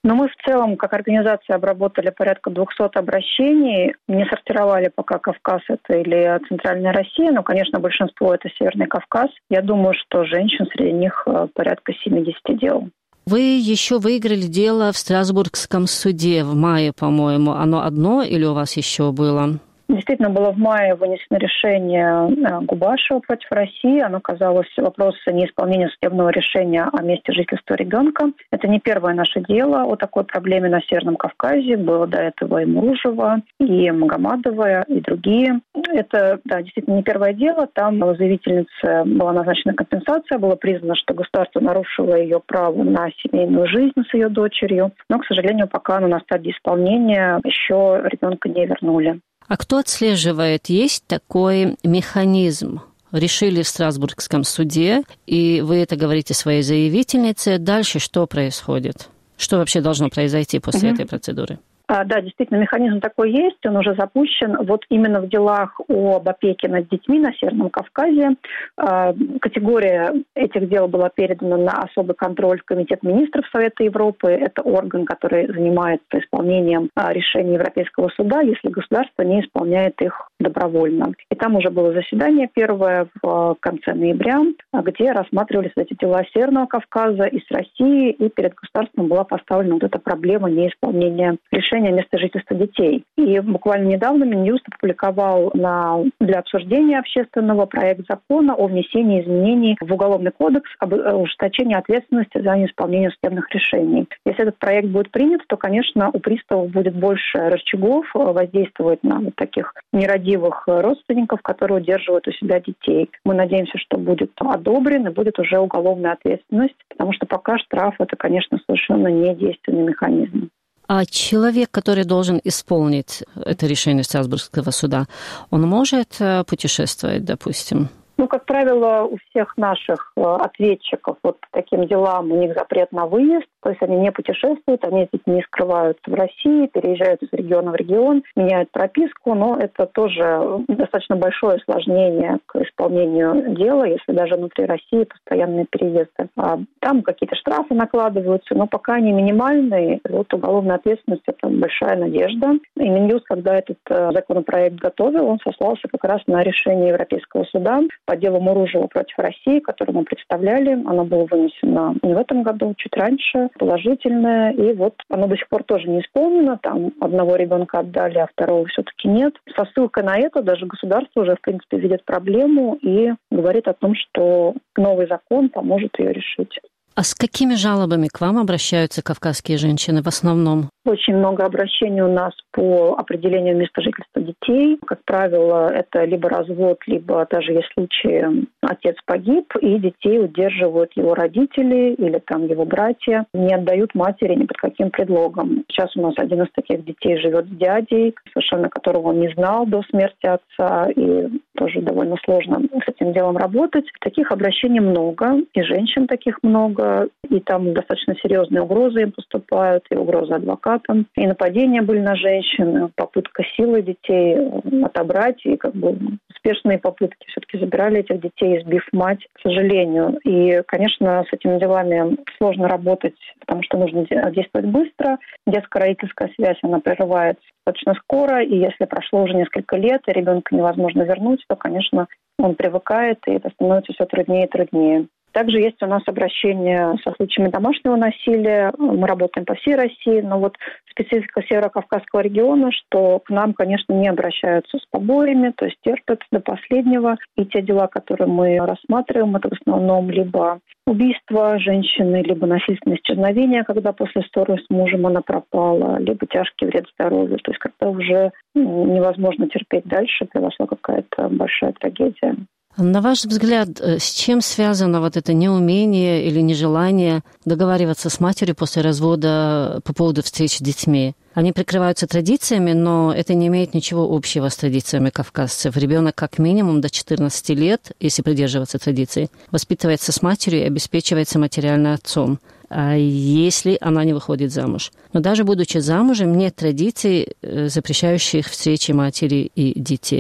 Но мы в целом, как организация, обработали порядка двести обращений. Не сортировали пока Кавказ это или Центральная Россия, но, конечно, большинство это Северный Кавказ. Я думаю, что женщин среди них порядка семьдесят дел. Вы еще выиграли дело в Страсбургском суде в мае, по-моему. Оно одно или у вас еще было? Действительно, было в мае вынесено решение Губашева против России. Оно касалось вопроса неисполнения судебного решения о месте жительства ребенка. Это не первое наше дело о такой проблеме на Северном Кавказе. Было до этого и Муружева, и Магомадова, и другие. Это, да, действительно не первое дело. Там заявительнице была назначена компенсация. Было признано, что государство нарушило ее право на семейную жизнь с ее дочерью. Но, к сожалению, пока оно на стадии исполнения, еще ребенка не вернули. А кто отслеживает? Есть такой механизм? Решили в Страсбургском суде, и вы это говорите своей заявительнице. Дальше что происходит? Что вообще должно произойти после mm-hmm. этой процедуры? А, да, действительно, механизм такой есть, он уже запущен. Вот именно в делах об опеке над детьми на Северном Кавказе а, категория этих дел была передана на особый контроль в Комитет министров Совета Европы. Это орган, который занимается исполнением а, решений Европейского суда, если государство не исполняет их добровольно. И там уже было заседание первое в конце ноября, где рассматривались эти дела Северного Кавказа и с Россией, и перед государством была поставлена вот эта проблема неисполнения решения места жительства детей. И буквально недавно Минюст опубликовал на, для обсуждения общественного проект закона о внесении изменений в Уголовный кодекс об ужесточении ответственности за неисполнение судебных решений. Если этот проект будет принят, то, конечно, у приставов будет больше рычагов воздействовать на вот таких нерадивых родственников, которые удерживают у себя детей. Мы надеемся, что будет одобрен и будет уже уголовная ответственность, потому что пока штраф – это, конечно, совершенно не действенный механизм. А человек, который должен исполнить это решение Страсбургского суда, он может путешествовать, допустим? Ну, как правило, у всех наших ответчиков вот по таким делам у них запрет на выезд, то есть они не путешествуют, они не скрывают в России, переезжают из региона в регион, меняют прописку, но это тоже достаточно большое осложнение к исполнению дела, если даже внутри России постоянные переезды. А там какие-то штрафы накладываются, но пока они минимальные, вот уголовная ответственность – это большая надежда. И Минюст, когда этот законопроект готовил, он сослался как раз на решение Европейского суда по делу Муружева против России, которое мы представляли. Оно было вынесено не в этом году, чуть раньше, положительное. И вот оно до сих пор тоже не исполнено. Там одного ребенка отдали, а второго все-таки нет. Со ссылкой на это даже государство уже, в принципе, видит проблему и говорит о том, что новый закон поможет ее решить. А с какими жалобами к вам обращаются кавказские женщины в основном? Очень много обращений у нас по определению места жительства детей. Как правило, это либо развод, либо даже есть случаи, отец погиб, и детей удерживают его родители или там его братья, не отдают матери ни под каким предлогом. Сейчас у нас один из таких детей живет с дядей, совершенно которого он не знал до смерти отца, и тоже довольно сложно с этим делом работать. Таких обращений много, и женщин таких много, и там достаточно серьезные угрозы им поступают, и угрозы адвокатам. И нападения были на женщин, попытка силой детей отобрать, и как бы успешные попытки все-таки забирали этих детей, избив мать, к сожалению. И, конечно, с этими делами сложно работать, потому что нужно действовать быстро. Детско-родительская связь, она прерывается достаточно скоро, и если прошло уже несколько лет, и ребенка невозможно вернуть, то, конечно, он привыкает, и это становится все труднее и труднее. Также есть у нас обращения со случаями домашнего насилия. Мы работаем по всей России, но вот специфика Северо-Кавказского региона, что к нам, конечно, не обращаются с побоями, то есть терпят до последнего. И те дела, которые мы рассматриваем, это в основном либо убийство женщины, либо насильственное исчезновение, когда после ссоры с мужем она пропала, либо тяжкий вред здоровью. То есть когда уже невозможно терпеть дальше, произошла какая-то большая трагедия. На ваш взгляд, с чем связано вот это неумение или нежелание договариваться с матерью после развода по поводу встреч с детьми? Они прикрываются традициями, но это не имеет ничего общего с традициями кавказцев. Ребенок как минимум до четырнадцати лет, если придерживаться традиций, воспитывается с матерью и обеспечивается материально отцом, а если она не выходит замуж. Но даже будучи замужем, нет традиций, запрещающих встречи матери и детей.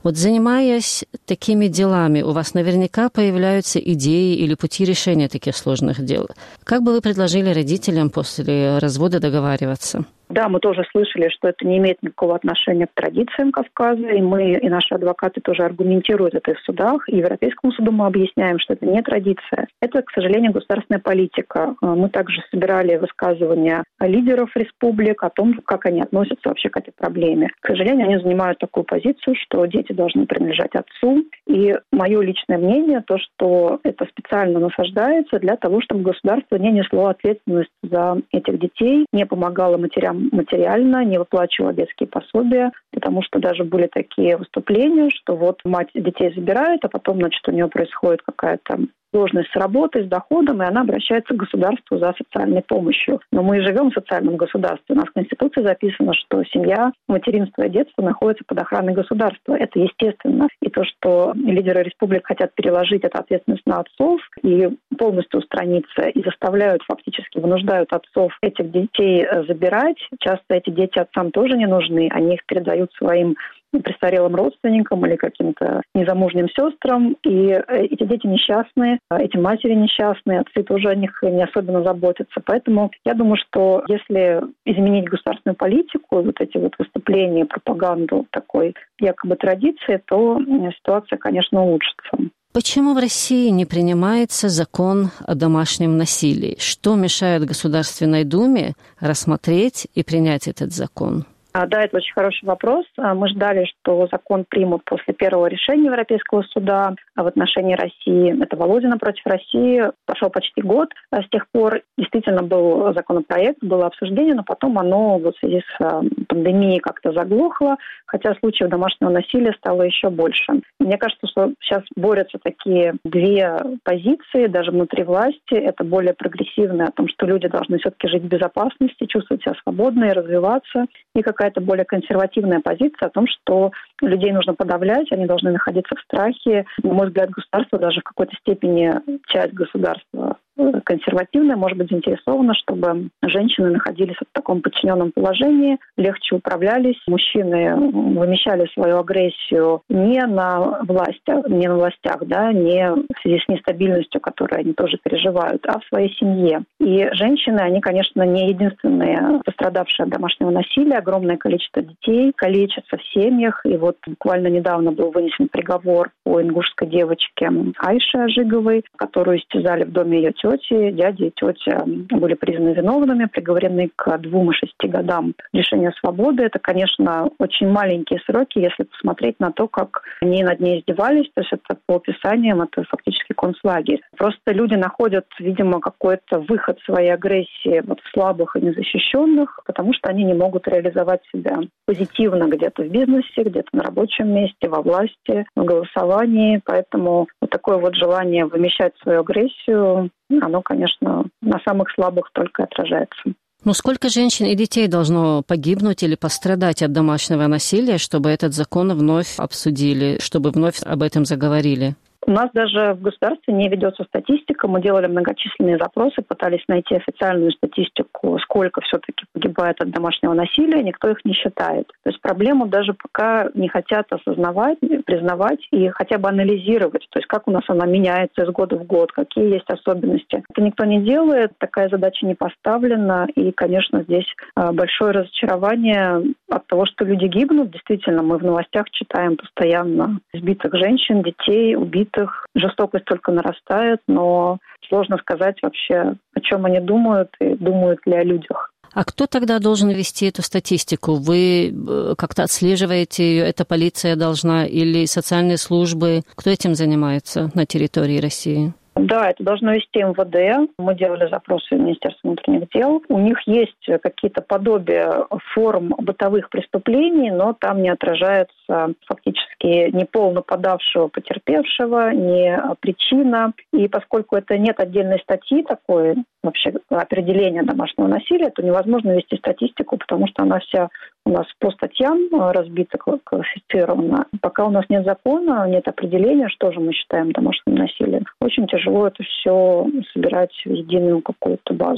Вот занимаясь такими делами, у вас наверняка появляются идеи или пути решения таких сложных дел. Как бы вы предложили родителям после развода договариваться? Да, мы тоже слышали, что это не имеет никакого отношения к традициям Кавказа, и мы, и наши адвокаты тоже аргументируют это в судах, и Европейскому суду мы объясняем, что это не традиция. Это, к сожалению, государственная политика. Мы также собирали высказывания лидеров республик о том, как они относятся вообще к этой проблеме. К сожалению, они занимают такую позицию, что дети должны принадлежать отцу, и мое личное мнение, то, что это специально насаждается для того, чтобы государство не несло ответственность за этих детей, не помогало матерям материально, не выплачивала детские пособия, потому что даже были такие выступления, что вот мать детей забирает, а потом, значит, у нее происходит какая-то сложность с работой, с доходом, и она обращается к государству за социальной помощью. Но мы живем в социальном государстве. У нас в Конституции записано, что семья, материнство и детство находятся под охраной государства. Это естественно. И то, что лидеры республик хотят переложить эту ответственность на отцов и полностью устраниться, и заставляют, фактически вынуждают отцов этих детей забирать. Часто эти дети отцам тоже не нужны. Они их передают своим престарелым родственникам или каким-то незамужним сестрам. И эти дети несчастные, эти матери несчастные, отцы тоже о них не особенно заботятся. Поэтому я думаю, что если изменить государственную политику, вот эти вот выступления, пропаганду такой якобы традиции, то ситуация, конечно, улучшится. Почему в России не принимается закон о домашнем насилии? Что мешает Государственной Думе рассмотреть и принять этот закон? Да, это очень хороший вопрос. Мы ждали, что закон примут после первого решения Европейского суда в отношении России. Это Володина против России. Прошел почти год. С тех пор действительно был законопроект, было обсуждение, но потом оно в связи с пандемией как-то заглохло, хотя случаев домашнего насилия стало еще больше. Мне кажется, что сейчас борются такие две позиции, даже внутри власти. Это более прогрессивное, о том, что люди должны все-таки жить в безопасности, чувствовать себя свободно и развиваться. И какая-то более консервативная позиция о том, что людей нужно подавлять, они должны находиться в страхе. На мой взгляд, государство, даже в какой-то степени часть государства консервативная, может быть, заинтересована, чтобы женщины находились в таком подчиненном положении, легче управлялись, мужчины вымещали свою агрессию не на властях, не на властях, да, не в связи с нестабильностью, которую они тоже переживают, а в своей семье. И женщины, они, конечно, не единственные пострадавшие от домашнего насилия. Огромное количество детей калечатся в семьях. И вот буквально недавно был вынесен приговор по ингушской девочке Айше Ажиговой, которую истязали в доме ее тети. Дядя и тетя были признаны виновными, приговорены к двум и шести годам лишения свободы. Это, конечно, очень маленькие сроки, если посмотреть на то, как они над ней издевались. То есть это по описаниям, это фактически концлагерь. Просто люди находят, видимо, какой-то выход своей агрессии вот в слабых и незащищенных, потому что они не могут реализовать себя позитивно где-то в бизнесе, где-то на рабочем месте, во власти, в голосовании. Поэтому вот такое вот желание вымещать свою агрессию, оно, конечно, на самых слабых только отражается. Ну, сколько женщин и детей должно погибнуть или пострадать от домашнего насилия, чтобы этот закон вновь обсудили, чтобы вновь об этом заговорили? У нас даже в государстве не ведется статистика. Мы делали многочисленные запросы, пытались найти официальную статистику, сколько все-таки погибает от домашнего насилия. Никто их не считает. То есть проблему даже пока не хотят осознавать, признавать и хотя бы анализировать. То есть как у нас она меняется из года в год, какие есть особенности. Это никто не делает, такая задача не поставлена. И, конечно, здесь большое разочарование от того, что люди гибнут. Действительно, мы в новостях читаем постоянно избитых женщин, детей, убитых. Жестокость только нарастает, но сложно сказать вообще, о чем они думают и думают ли о людях. А кто тогда должен вести эту статистику? Вы как-то отслеживаете ее, эта полиция должна или социальные службы? Кто этим занимается на территории России? Да, это должно вести эм вэ дэ. Мы делали запросы в Министерство внутренних дел. У них есть какие-то подобия форм бытовых преступлений, но там не отражается фактически ни пол нападавшего, потерпевшего, ни причина. И поскольку это нет отдельной статьи такой, вообще определения домашнего насилия, то невозможно вести статистику, потому что она вся у нас по статьям разбита, классифицирована. Пока у нас нет закона, нет определения, что же мы считаем домашним насилием, очень тяжело это все собирать в единую какую-то базу.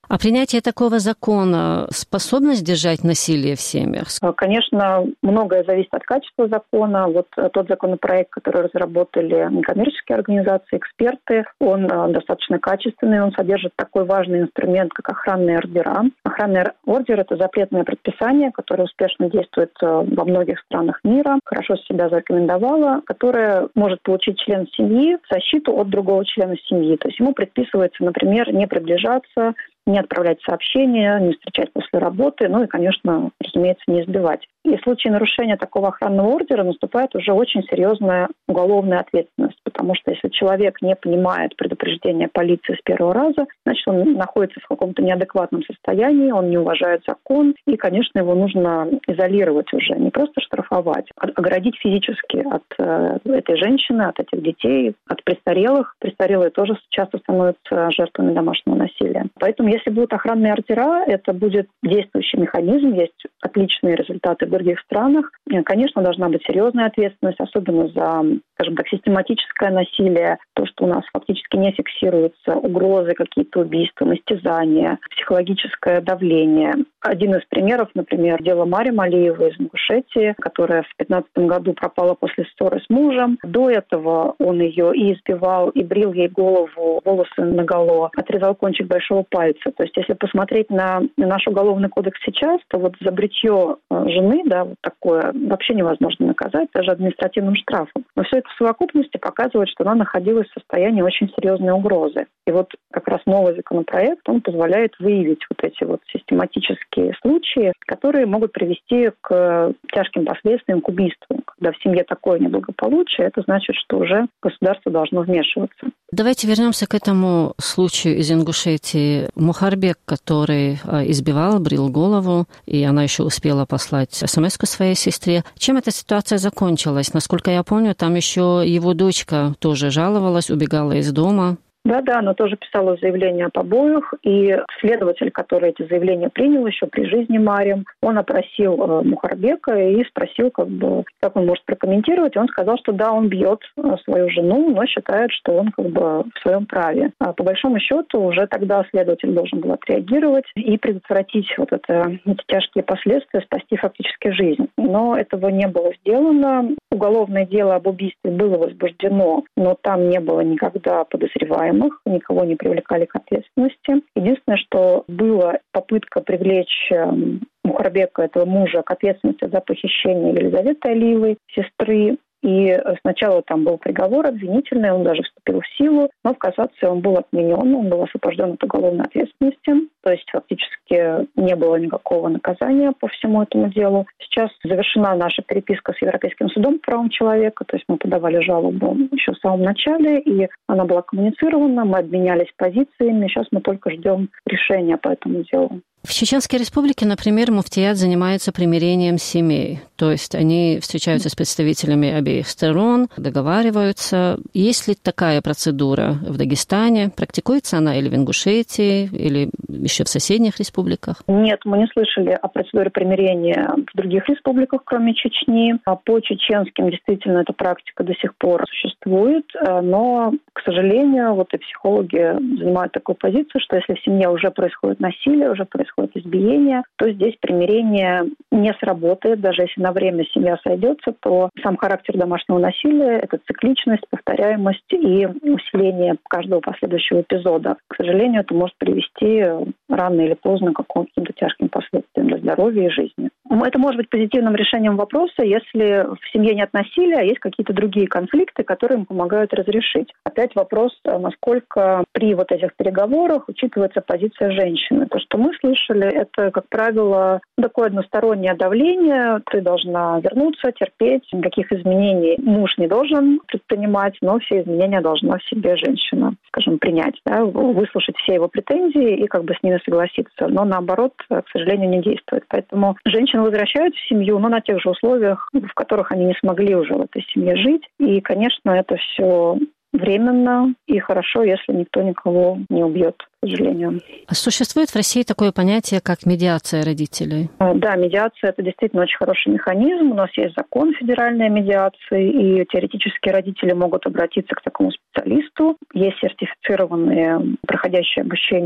А принятие такого закона способно сдержать насилие в семьях? Конечно, многое зависит от качества закона. Вот тот законопроект, который разработали некоммерческие организации, эксперты, он достаточно качественный, он содержит такой важный инструмент, как охранные ордера. Охранный ордер – это запретное предписание, которое успешно действует во многих странах мира, хорошо себя зарекомендовало, которое может получить член семьи защиту от другого члена семьи. То есть ему предписывается, например, не приближаться, не отправлять сообщения, не встречать после работы, ну и, конечно, разумеется, не избивать. И в случае нарушения такого охранного ордера наступает уже очень серьезная уголовная ответственность, потому что если человек не понимает предупреждения полиции с первого раза, значит, он находится в каком-то неадекватном состоянии, он не уважает закон, и, конечно, его нужно изолировать уже, не просто штрафовать, а оградить физически от э, этой женщины, от этих детей, от престарелых. Престарелые тоже часто становятся жертвами домашнего насилия. Поэтому, если будут охранные ордера, это будет действующий механизм, есть отличные результаты в других странах. Конечно, должна быть серьезная ответственность, особенно за, скажем так, систематическое насилие, то, что у нас фактически не фиксируются угрозы, какие-то убийства, истязания, психологическое давление. Один из примеров, например, дело Мари Алиевой из Ингушетии, которая в две тысячи пятнадцатом году пропала после ссоры с мужем. До этого он ее и избивал, и брил ей голову, волосы наголо, отрезал кончик большого пальца. То есть, если посмотреть на наш уголовный кодекс сейчас, то вот за бритье жены, да, вот такое вообще невозможно наказать, даже административным штрафом. Но все это в совокупности показывает, что она находилась в состоянии очень серьезной угрозы. И вот как раз новый законопроект, он позволяет выявить вот эти вот систематические случаи, которые могут привести к тяжким последствиям, к убийству. Когда в семье такое неблагополучие, это значит, что уже государство должно вмешиваться. Давайте вернемся к этому случаю из Ингушетии. Мухарбек, который избивал, брил голову, и она еще успела послать смс-ку своей сестре. Чем эта ситуация закончилась? Насколько я помню, там еще его дочка тоже жаловалась, убегала из дома. Да-да, она тоже писала заявление о побоях, и следователь, который эти заявления принял еще при жизни Мари, он опросил э, Мухарбека и спросил, как бы, как он может прокомментировать, и он сказал, что да, он бьет свою жену, но считает, что он как бы в своем праве. А по большому счету уже тогда следователь должен был отреагировать и предотвратить вот это, эти тяжкие последствия, спасти фактически жизнь. Но этого не было сделано. Уголовное дело об убийстве было возбуждено, но там не было никогда подозреваемых, никого не привлекали к ответственности. Единственное, что была попытка привлечь Мухарбека, этого мужа, к ответственности за похищение Елизаветы Алиевой, сестры. И сначала там был приговор обвинительный, он даже вступил в силу, но в кассации он был отменен, он был освобожден от уголовной ответственности. То есть фактически не было никакого наказания по всему этому делу. Сейчас завершена наша переписка с Европейским судом по правам человека, то есть мы подавали жалобу еще в самом начале, и она была коммуницирована, мы обменялись позициями, сейчас мы только ждем решения по этому делу. В Чеченской Республике, например, муфтият занимается примирением семей. То есть они встречаются с представителями обеих сторон, договариваются. Есть ли такая процедура в Дагестане? Практикуется она или в Ингушетии, или еще в соседних республиках? Нет, мы не слышали о процедуре примирения в других республиках, кроме Чечни. По чеченским действительно эта практика до сих пор существует, но, к сожалению, вот и психологи занимают такую позицию, что если в семье уже происходит насилие, уже происходит избиение, то здесь примирение не сработает. Даже если на время семья сойдется, то сам характер домашнего насилия – это цикличность, повторяемость и усиление каждого последующего эпизода. К сожалению, это может привести рано или поздно к каким-то тяжким последствиям для здоровья и жизни. Это может быть позитивным решением вопроса, если в семье нет насилия, а есть какие-то другие конфликты, которые им помогают разрешить. Опять вопрос, насколько при вот этих переговорах учитывается позиция женщины. То, что мы слышали, это, как правило, такое одностороннее давление. Ты должна вернуться, терпеть. Никаких изменений муж не должен предпринимать, но все изменения должна в себе женщина, скажем, принять, да, выслушать все его претензии и как бы с ними согласиться. Но наоборот, к сожалению, не действует. Поэтому женщины возвращаются в семью, но на тех же условиях, в которых они не смогли уже в этой семье жить. И, конечно, это все временно и хорошо, если никто никого не убьет, к сожалению. Существует в России такое понятие, как медиация родителей? Да, медиация – это действительно очень хороший механизм. У нас есть закон федеральной медиации, и теоретически родители могут обратиться к такому специалисту. Есть сертифицированные, проходящие обучение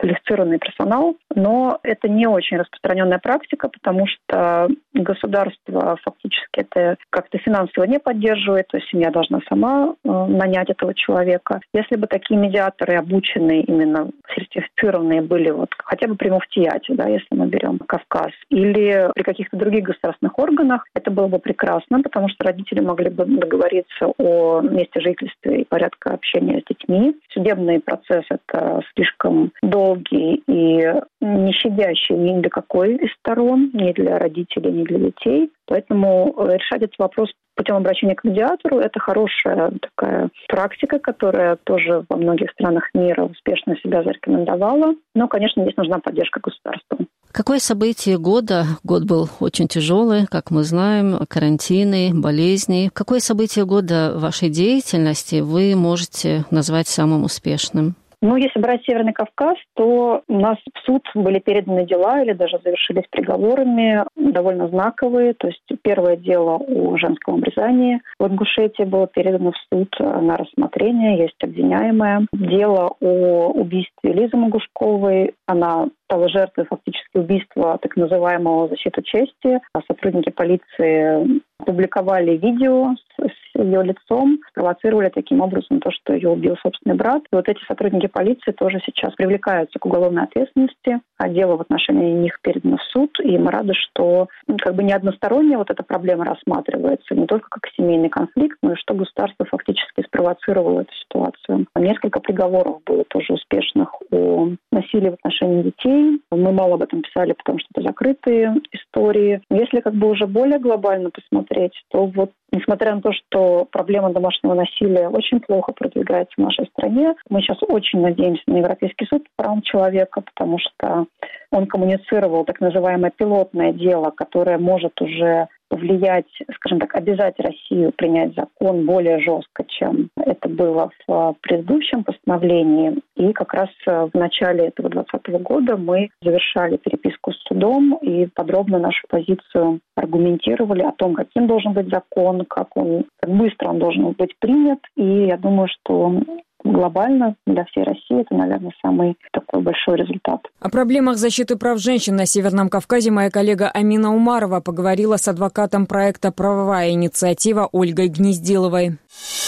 квалифицированный персонал, но это не очень распространенная практика, потому что государство фактически это как-то финансово не поддерживает, то есть семья должна сама э, нанять этого человека. Если бы такие медиаторы, обученные, именно сертифицированные были вот хотя бы при муфтияте, да, если мы берем Кавказ, или при каких-то других государственных органах, это было бы прекрасно, потому что родители могли бы договориться о месте жительства и порядка общения с детьми. Судебный процесс – это слишком долгий и не щадящий ни для какой из сторон, ни для родителей, ни для детей. Поэтому решать этот вопрос путем обращения к медиатору – это хорошая такая практика, которая тоже во многих странах мира успешно себя зарекомендовала. Но, конечно, здесь нужна поддержка государства. Какое событие года? Год был очень тяжелый, как мы знаем, карантины, болезни. Какое событие года вашей деятельности вы можете назвать самым успешным? Ну, если брать Северный Кавказ, то у нас в суд были переданы дела или даже завершились приговорами довольно знаковые. То есть первое дело о женском обрезании в Ингушетии было передано в суд на рассмотрение, есть обвиняемая. Дело о убийстве Лизы Могушковой, она стала жертвой фактически убийства так называемого «защиты чести». Сотрудники полиции опубликовали видео с, с ее лицом, спровоцировали таким образом то, что ее убил собственный брат. И вот эти сотрудники полиции тоже сейчас привлекаются к уголовной ответственности, а дело в отношении них передано в суд, и мы рады, что ну, как бы не односторонне вот эта проблема рассматривается, не только как семейный конфликт, но и что государство фактически спровоцировало эту ситуацию. Несколько приговоров было тоже успешных о насилии в отношении детей. Мы мало об этом писали, потому что это закрытые истории. Если как бы уже более глобально посмотреть, то вот несмотря на то, что проблема домашнего насилия очень плохо продвигается в нашей стране, мы сейчас очень надеемся на Европейский суд по правам человека, потому что он коммуницировал так называемое пилотное дело, которое может уже повлиять, скажем так, обязать Россию принять закон более жестко, чем это было в предыдущем постановлении. И как раз в начале этого двадцатого года мы завершали переписку с судом и подробно нашу позицию аргументировали о том, каким должен быть закон, как он, как быстро он должен быть принят. И я думаю, что глобально для всей России это, наверное, самый такой большой результат. О проблемах защиты прав женщин на Северном Кавказе моя коллега Амина Умарова поговорила с адвокатом проекта «Правовая инициатива» Ольгой Гнездиловой.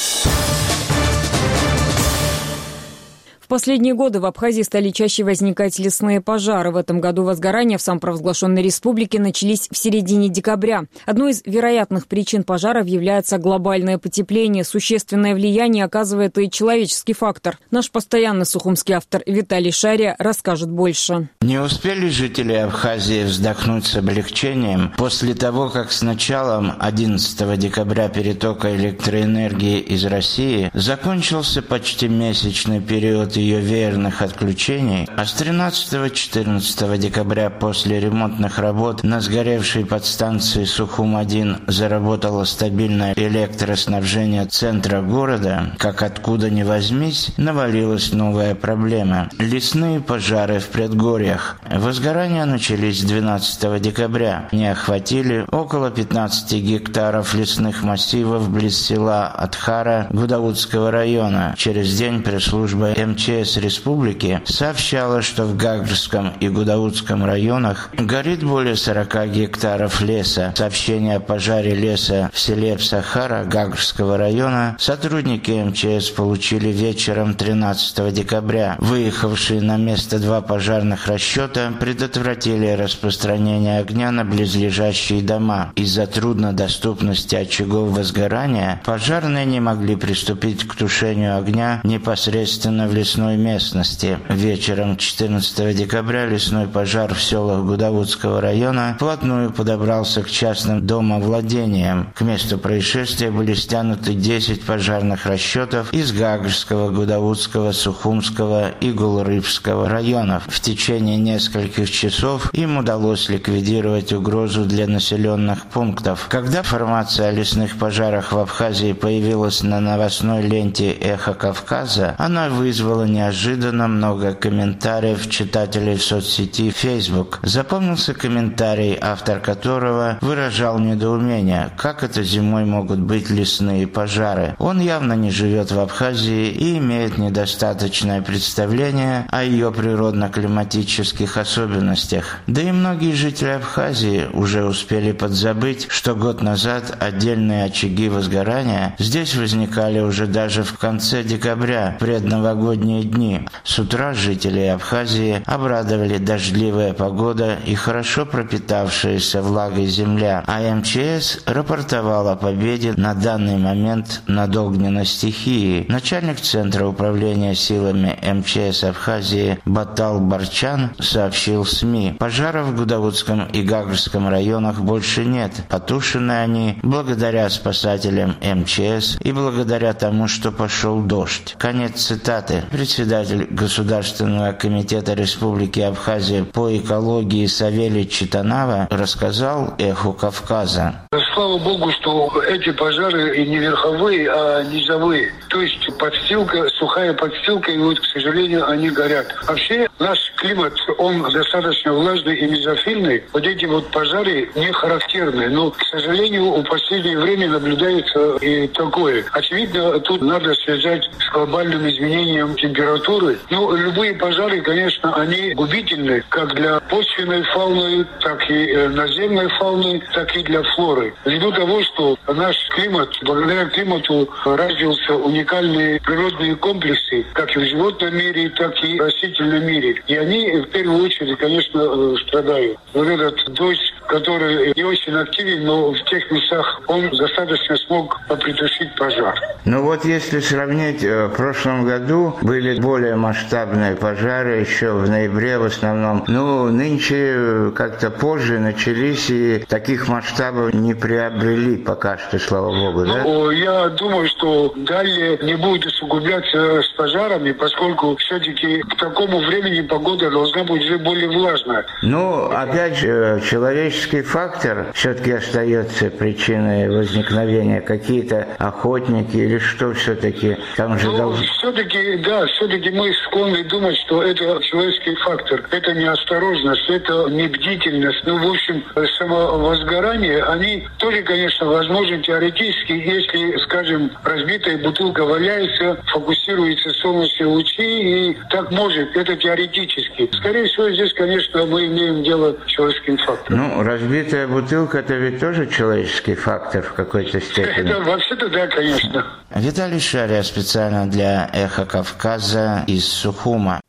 В последние годы в Абхазии стали чаще возникать лесные пожары. В этом году возгорания в самопровозглашенной республике начались в середине декабря. Одной из вероятных причин пожаров является глобальное потепление. Существенное влияние оказывает и человеческий фактор. Наш постоянный сухумский автор Виталий Шария расскажет больше. Не успели жители Абхазии вздохнуть с облегчением после того, как с началом одиннадцатого декабря перетока электроэнергии из России закончился почти месячный период ее веерных отключений, а с тринадцатого-четырнадцатого декабря после ремонтных работ на сгоревшей подстанции Сухум один заработало стабильное электроснабжение центра города, как откуда ни возьмись, навалилась новая проблема – лесные пожары в предгорьях. Возгорания начались двенадцатого декабря. Не охватили около пятнадцати гектаров лесных массивов близ села Атхара Гудаутского района. Через день пресс-служба эм че эс республики сообщала, что в Гагрском и Гудаутском районах горит более сорока гектаров леса. Сообщение о пожаре леса в селе Псахара Гагрского района сотрудники эм че эс получили вечером тринадцатого декабря. Выехавшие на место два пожарных расчета предотвратили распространение огня на близлежащие дома. Из-за труднодоступности очагов возгорания пожарные не могли приступить к тушению огня непосредственно в лесной местности. Вечером четырнадцатого декабря лесной пожар в селах Гудаутского района вплотную подобрался к частным домовладениям. К месту происшествия были стянуты десять пожарных расчетов из Гагрского, Гудаутского, Сухумского и Гулрыбского районов. В течение нескольких часов им удалось ликвидировать угрозу для населенных пунктов. Когда информация о лесных пожарах в Абхазии появилась на новостной ленте «Эхо Кавказа», она вызвала неожиданно много комментариев читателей в соцсети Facebook. Запомнился комментарий, автор которого выражал недоумение, как это зимой могут быть лесные пожары. Он явно не живет в Абхазии и имеет недостаточное представление о ее природно-климатических особенностях. Да и многие жители Абхазии уже успели подзабыть, что год назад отдельные очаги возгорания здесь возникали уже даже в конце декабря, в предновогодние дни. С утра жителей Абхазии обрадовали дождливая погода и хорошо пропитавшаяся влагой земля, а эм че эс рапортовал о победе на данный момент над огненной стихией. Начальник Центра управления силами эм че эс Абхазии Батал Барчан сообщил в СМИ: пожаров в Гудаутском и Гагарском районах больше нет. Потушены они благодаря спасателям эм че эс и благодаря тому, что пошел дождь. Конец цитаты. Председатель Государственного комитета Республики Абхазия по экологии Савелий Читанава рассказал «Эху Кавказа». Слава Богу, что эти пожары и не верховые, а низовые. То есть подстилка, сухая подстилка, и вот, к сожалению, они горят. Вообще наш климат, он достаточно влажный и мезофильный. Вот эти вот пожары не характерны. Но, к сожалению, в последнее время наблюдается и такое. Очевидно, тут надо связать с глобальным изменением температуры. Но любые пожары, конечно, они губительны как для почвенной фауны, так и наземной фауны, так и для флоры. Ввиду того, что наш климат, благодаря климату развился уникальные природные комплексы, как и в животном мире, так и в растительном мире. И они в первую очередь, конечно, страдают. Вот этот дождь, который не очень активен, но в тех местах он достаточно смог притушить пожар. Ну вот если сравнить, в прошлом году были более масштабные пожары еще в ноябре в основном. Ну, нынче как-то позже начались и таких масштабов не приобрели пока что, слава богу, да? Ну, я думаю, что далее не будет усугубляться с пожарами, поскольку все-таки к такому времени погода должна быть уже более влажная. Ну, опять же, человеческий фактор все-таки остается причиной возникновения. Какие-то охотники или что все-таки там же ну, должны... все-таки, да, все-таки мы склонны думать, что это человеческий фактор. Это неосторожность, это небдительность. Ну, в общем, самовозгорание, они тоже, конечно, возможны теоретически, если, скажем, разбитая бутылка валяется, фокусируются солнечные лучи, и так может, это теоретически. Скорее всего, здесь, конечно, мы имеем дело с человеческим фактором. Ну, разбитая бутылка, это ведь тоже человеческий фактор в какой-то степени. Это вообще-то да, конечно. Виталий Шария специально для «Эхо Кавказа» из Сухума.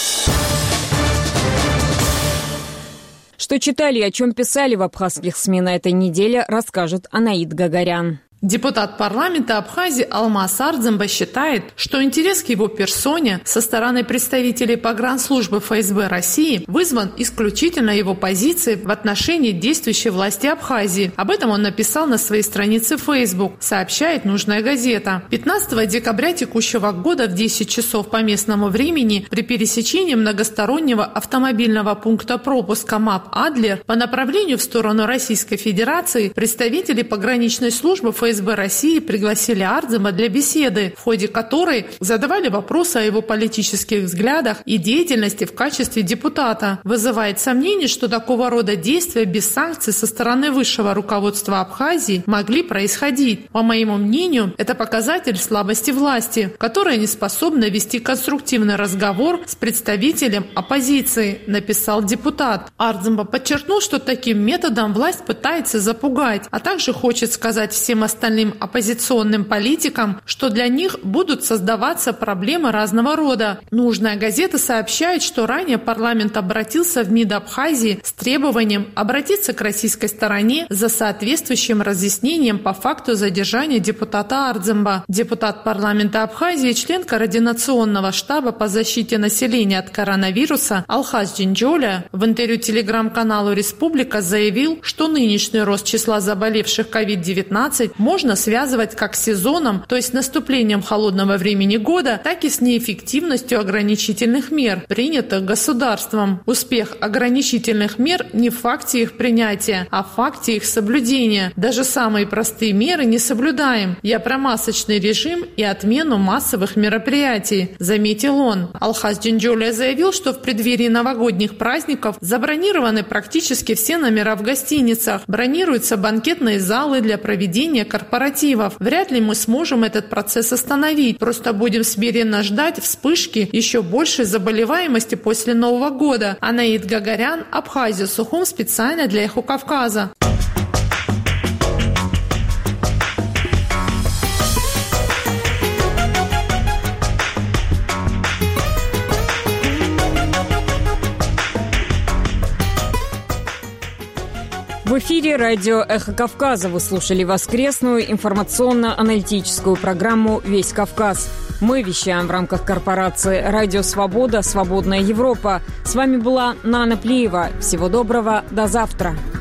Что читали и о чем писали в абхазских СМИ на этой неделе, расскажет Анаид Гагарян. Депутат парламента Абхазии Алмаз Ардземба считает, что интерес к его персоне со стороны представителей погранслужбы эф эс бэ России вызван исключительно его позицией в отношении действующей власти Абхазии. Об этом он написал на своей странице в Facebook, сообщает нужная газета. пятнадцатого декабря текущего года в десять часов по местному времени при пересечении многостороннего автомобильного пункта пропуска МАП «Адлер» по направлению в сторону Российской Федерации представители пограничной службы эф эс бэ России пригласили Ардземба для беседы, в ходе которой задавали вопросы о его политических взглядах и деятельности в качестве депутата. Вызывает сомнение, что такого рода действия без санкций со стороны высшего руководства Абхазии могли происходить. По моему мнению, это показатель слабости власти, которая не способна вести конструктивный разговор с представителем оппозиции, написал депутат. Ардземба подчеркнул, что таким методом власть пытается запугать, а также хочет сказать всем остальным остальным оппозиционным политикам, что для них будут создаваться проблемы разного рода. Нужная газета сообщает, что ранее парламент обратился в МИД Абхазии с требованием обратиться к российской стороне за соответствующим разъяснением по факту задержания депутата Ардземба. Депутат парламента Абхазии, член координационного штаба по защите населения от коронавируса Алхаз Джинджоля в интервью телеграм-каналу «Республика» заявил, что нынешний рост числа заболевших ковид девятнадцать может можно связывать как с сезоном, то есть наступлением холодного времени года, так и с неэффективностью ограничительных мер, принятых государством. Успех ограничительных мер не в факте их принятия, а в факте их соблюдения. Даже самые простые меры не соблюдаем. Я про масочный режим и отмену массовых мероприятий, заметил он. Алхаз Джинджолия заявил, что в преддверии новогодних праздников забронированы практически все номера в гостиницах, бронируются банкетные залы для проведения корпоративов. Вряд ли мы сможем этот процесс остановить, просто будем смиренно ждать вспышки еще большей заболеваемости после Нового года. Анаид Гагарян, Абхазия, Сухум, специально для Эхо Кавказа. В эфире радио «Эхо Кавказа». Вы слушали воскресную информационно-аналитическую программу «Весь Кавказ». Мы вещаем в рамках корпорации «Радио Свобода. Свободная Европа». С вами была Нана Плиева. Всего доброго. До завтра.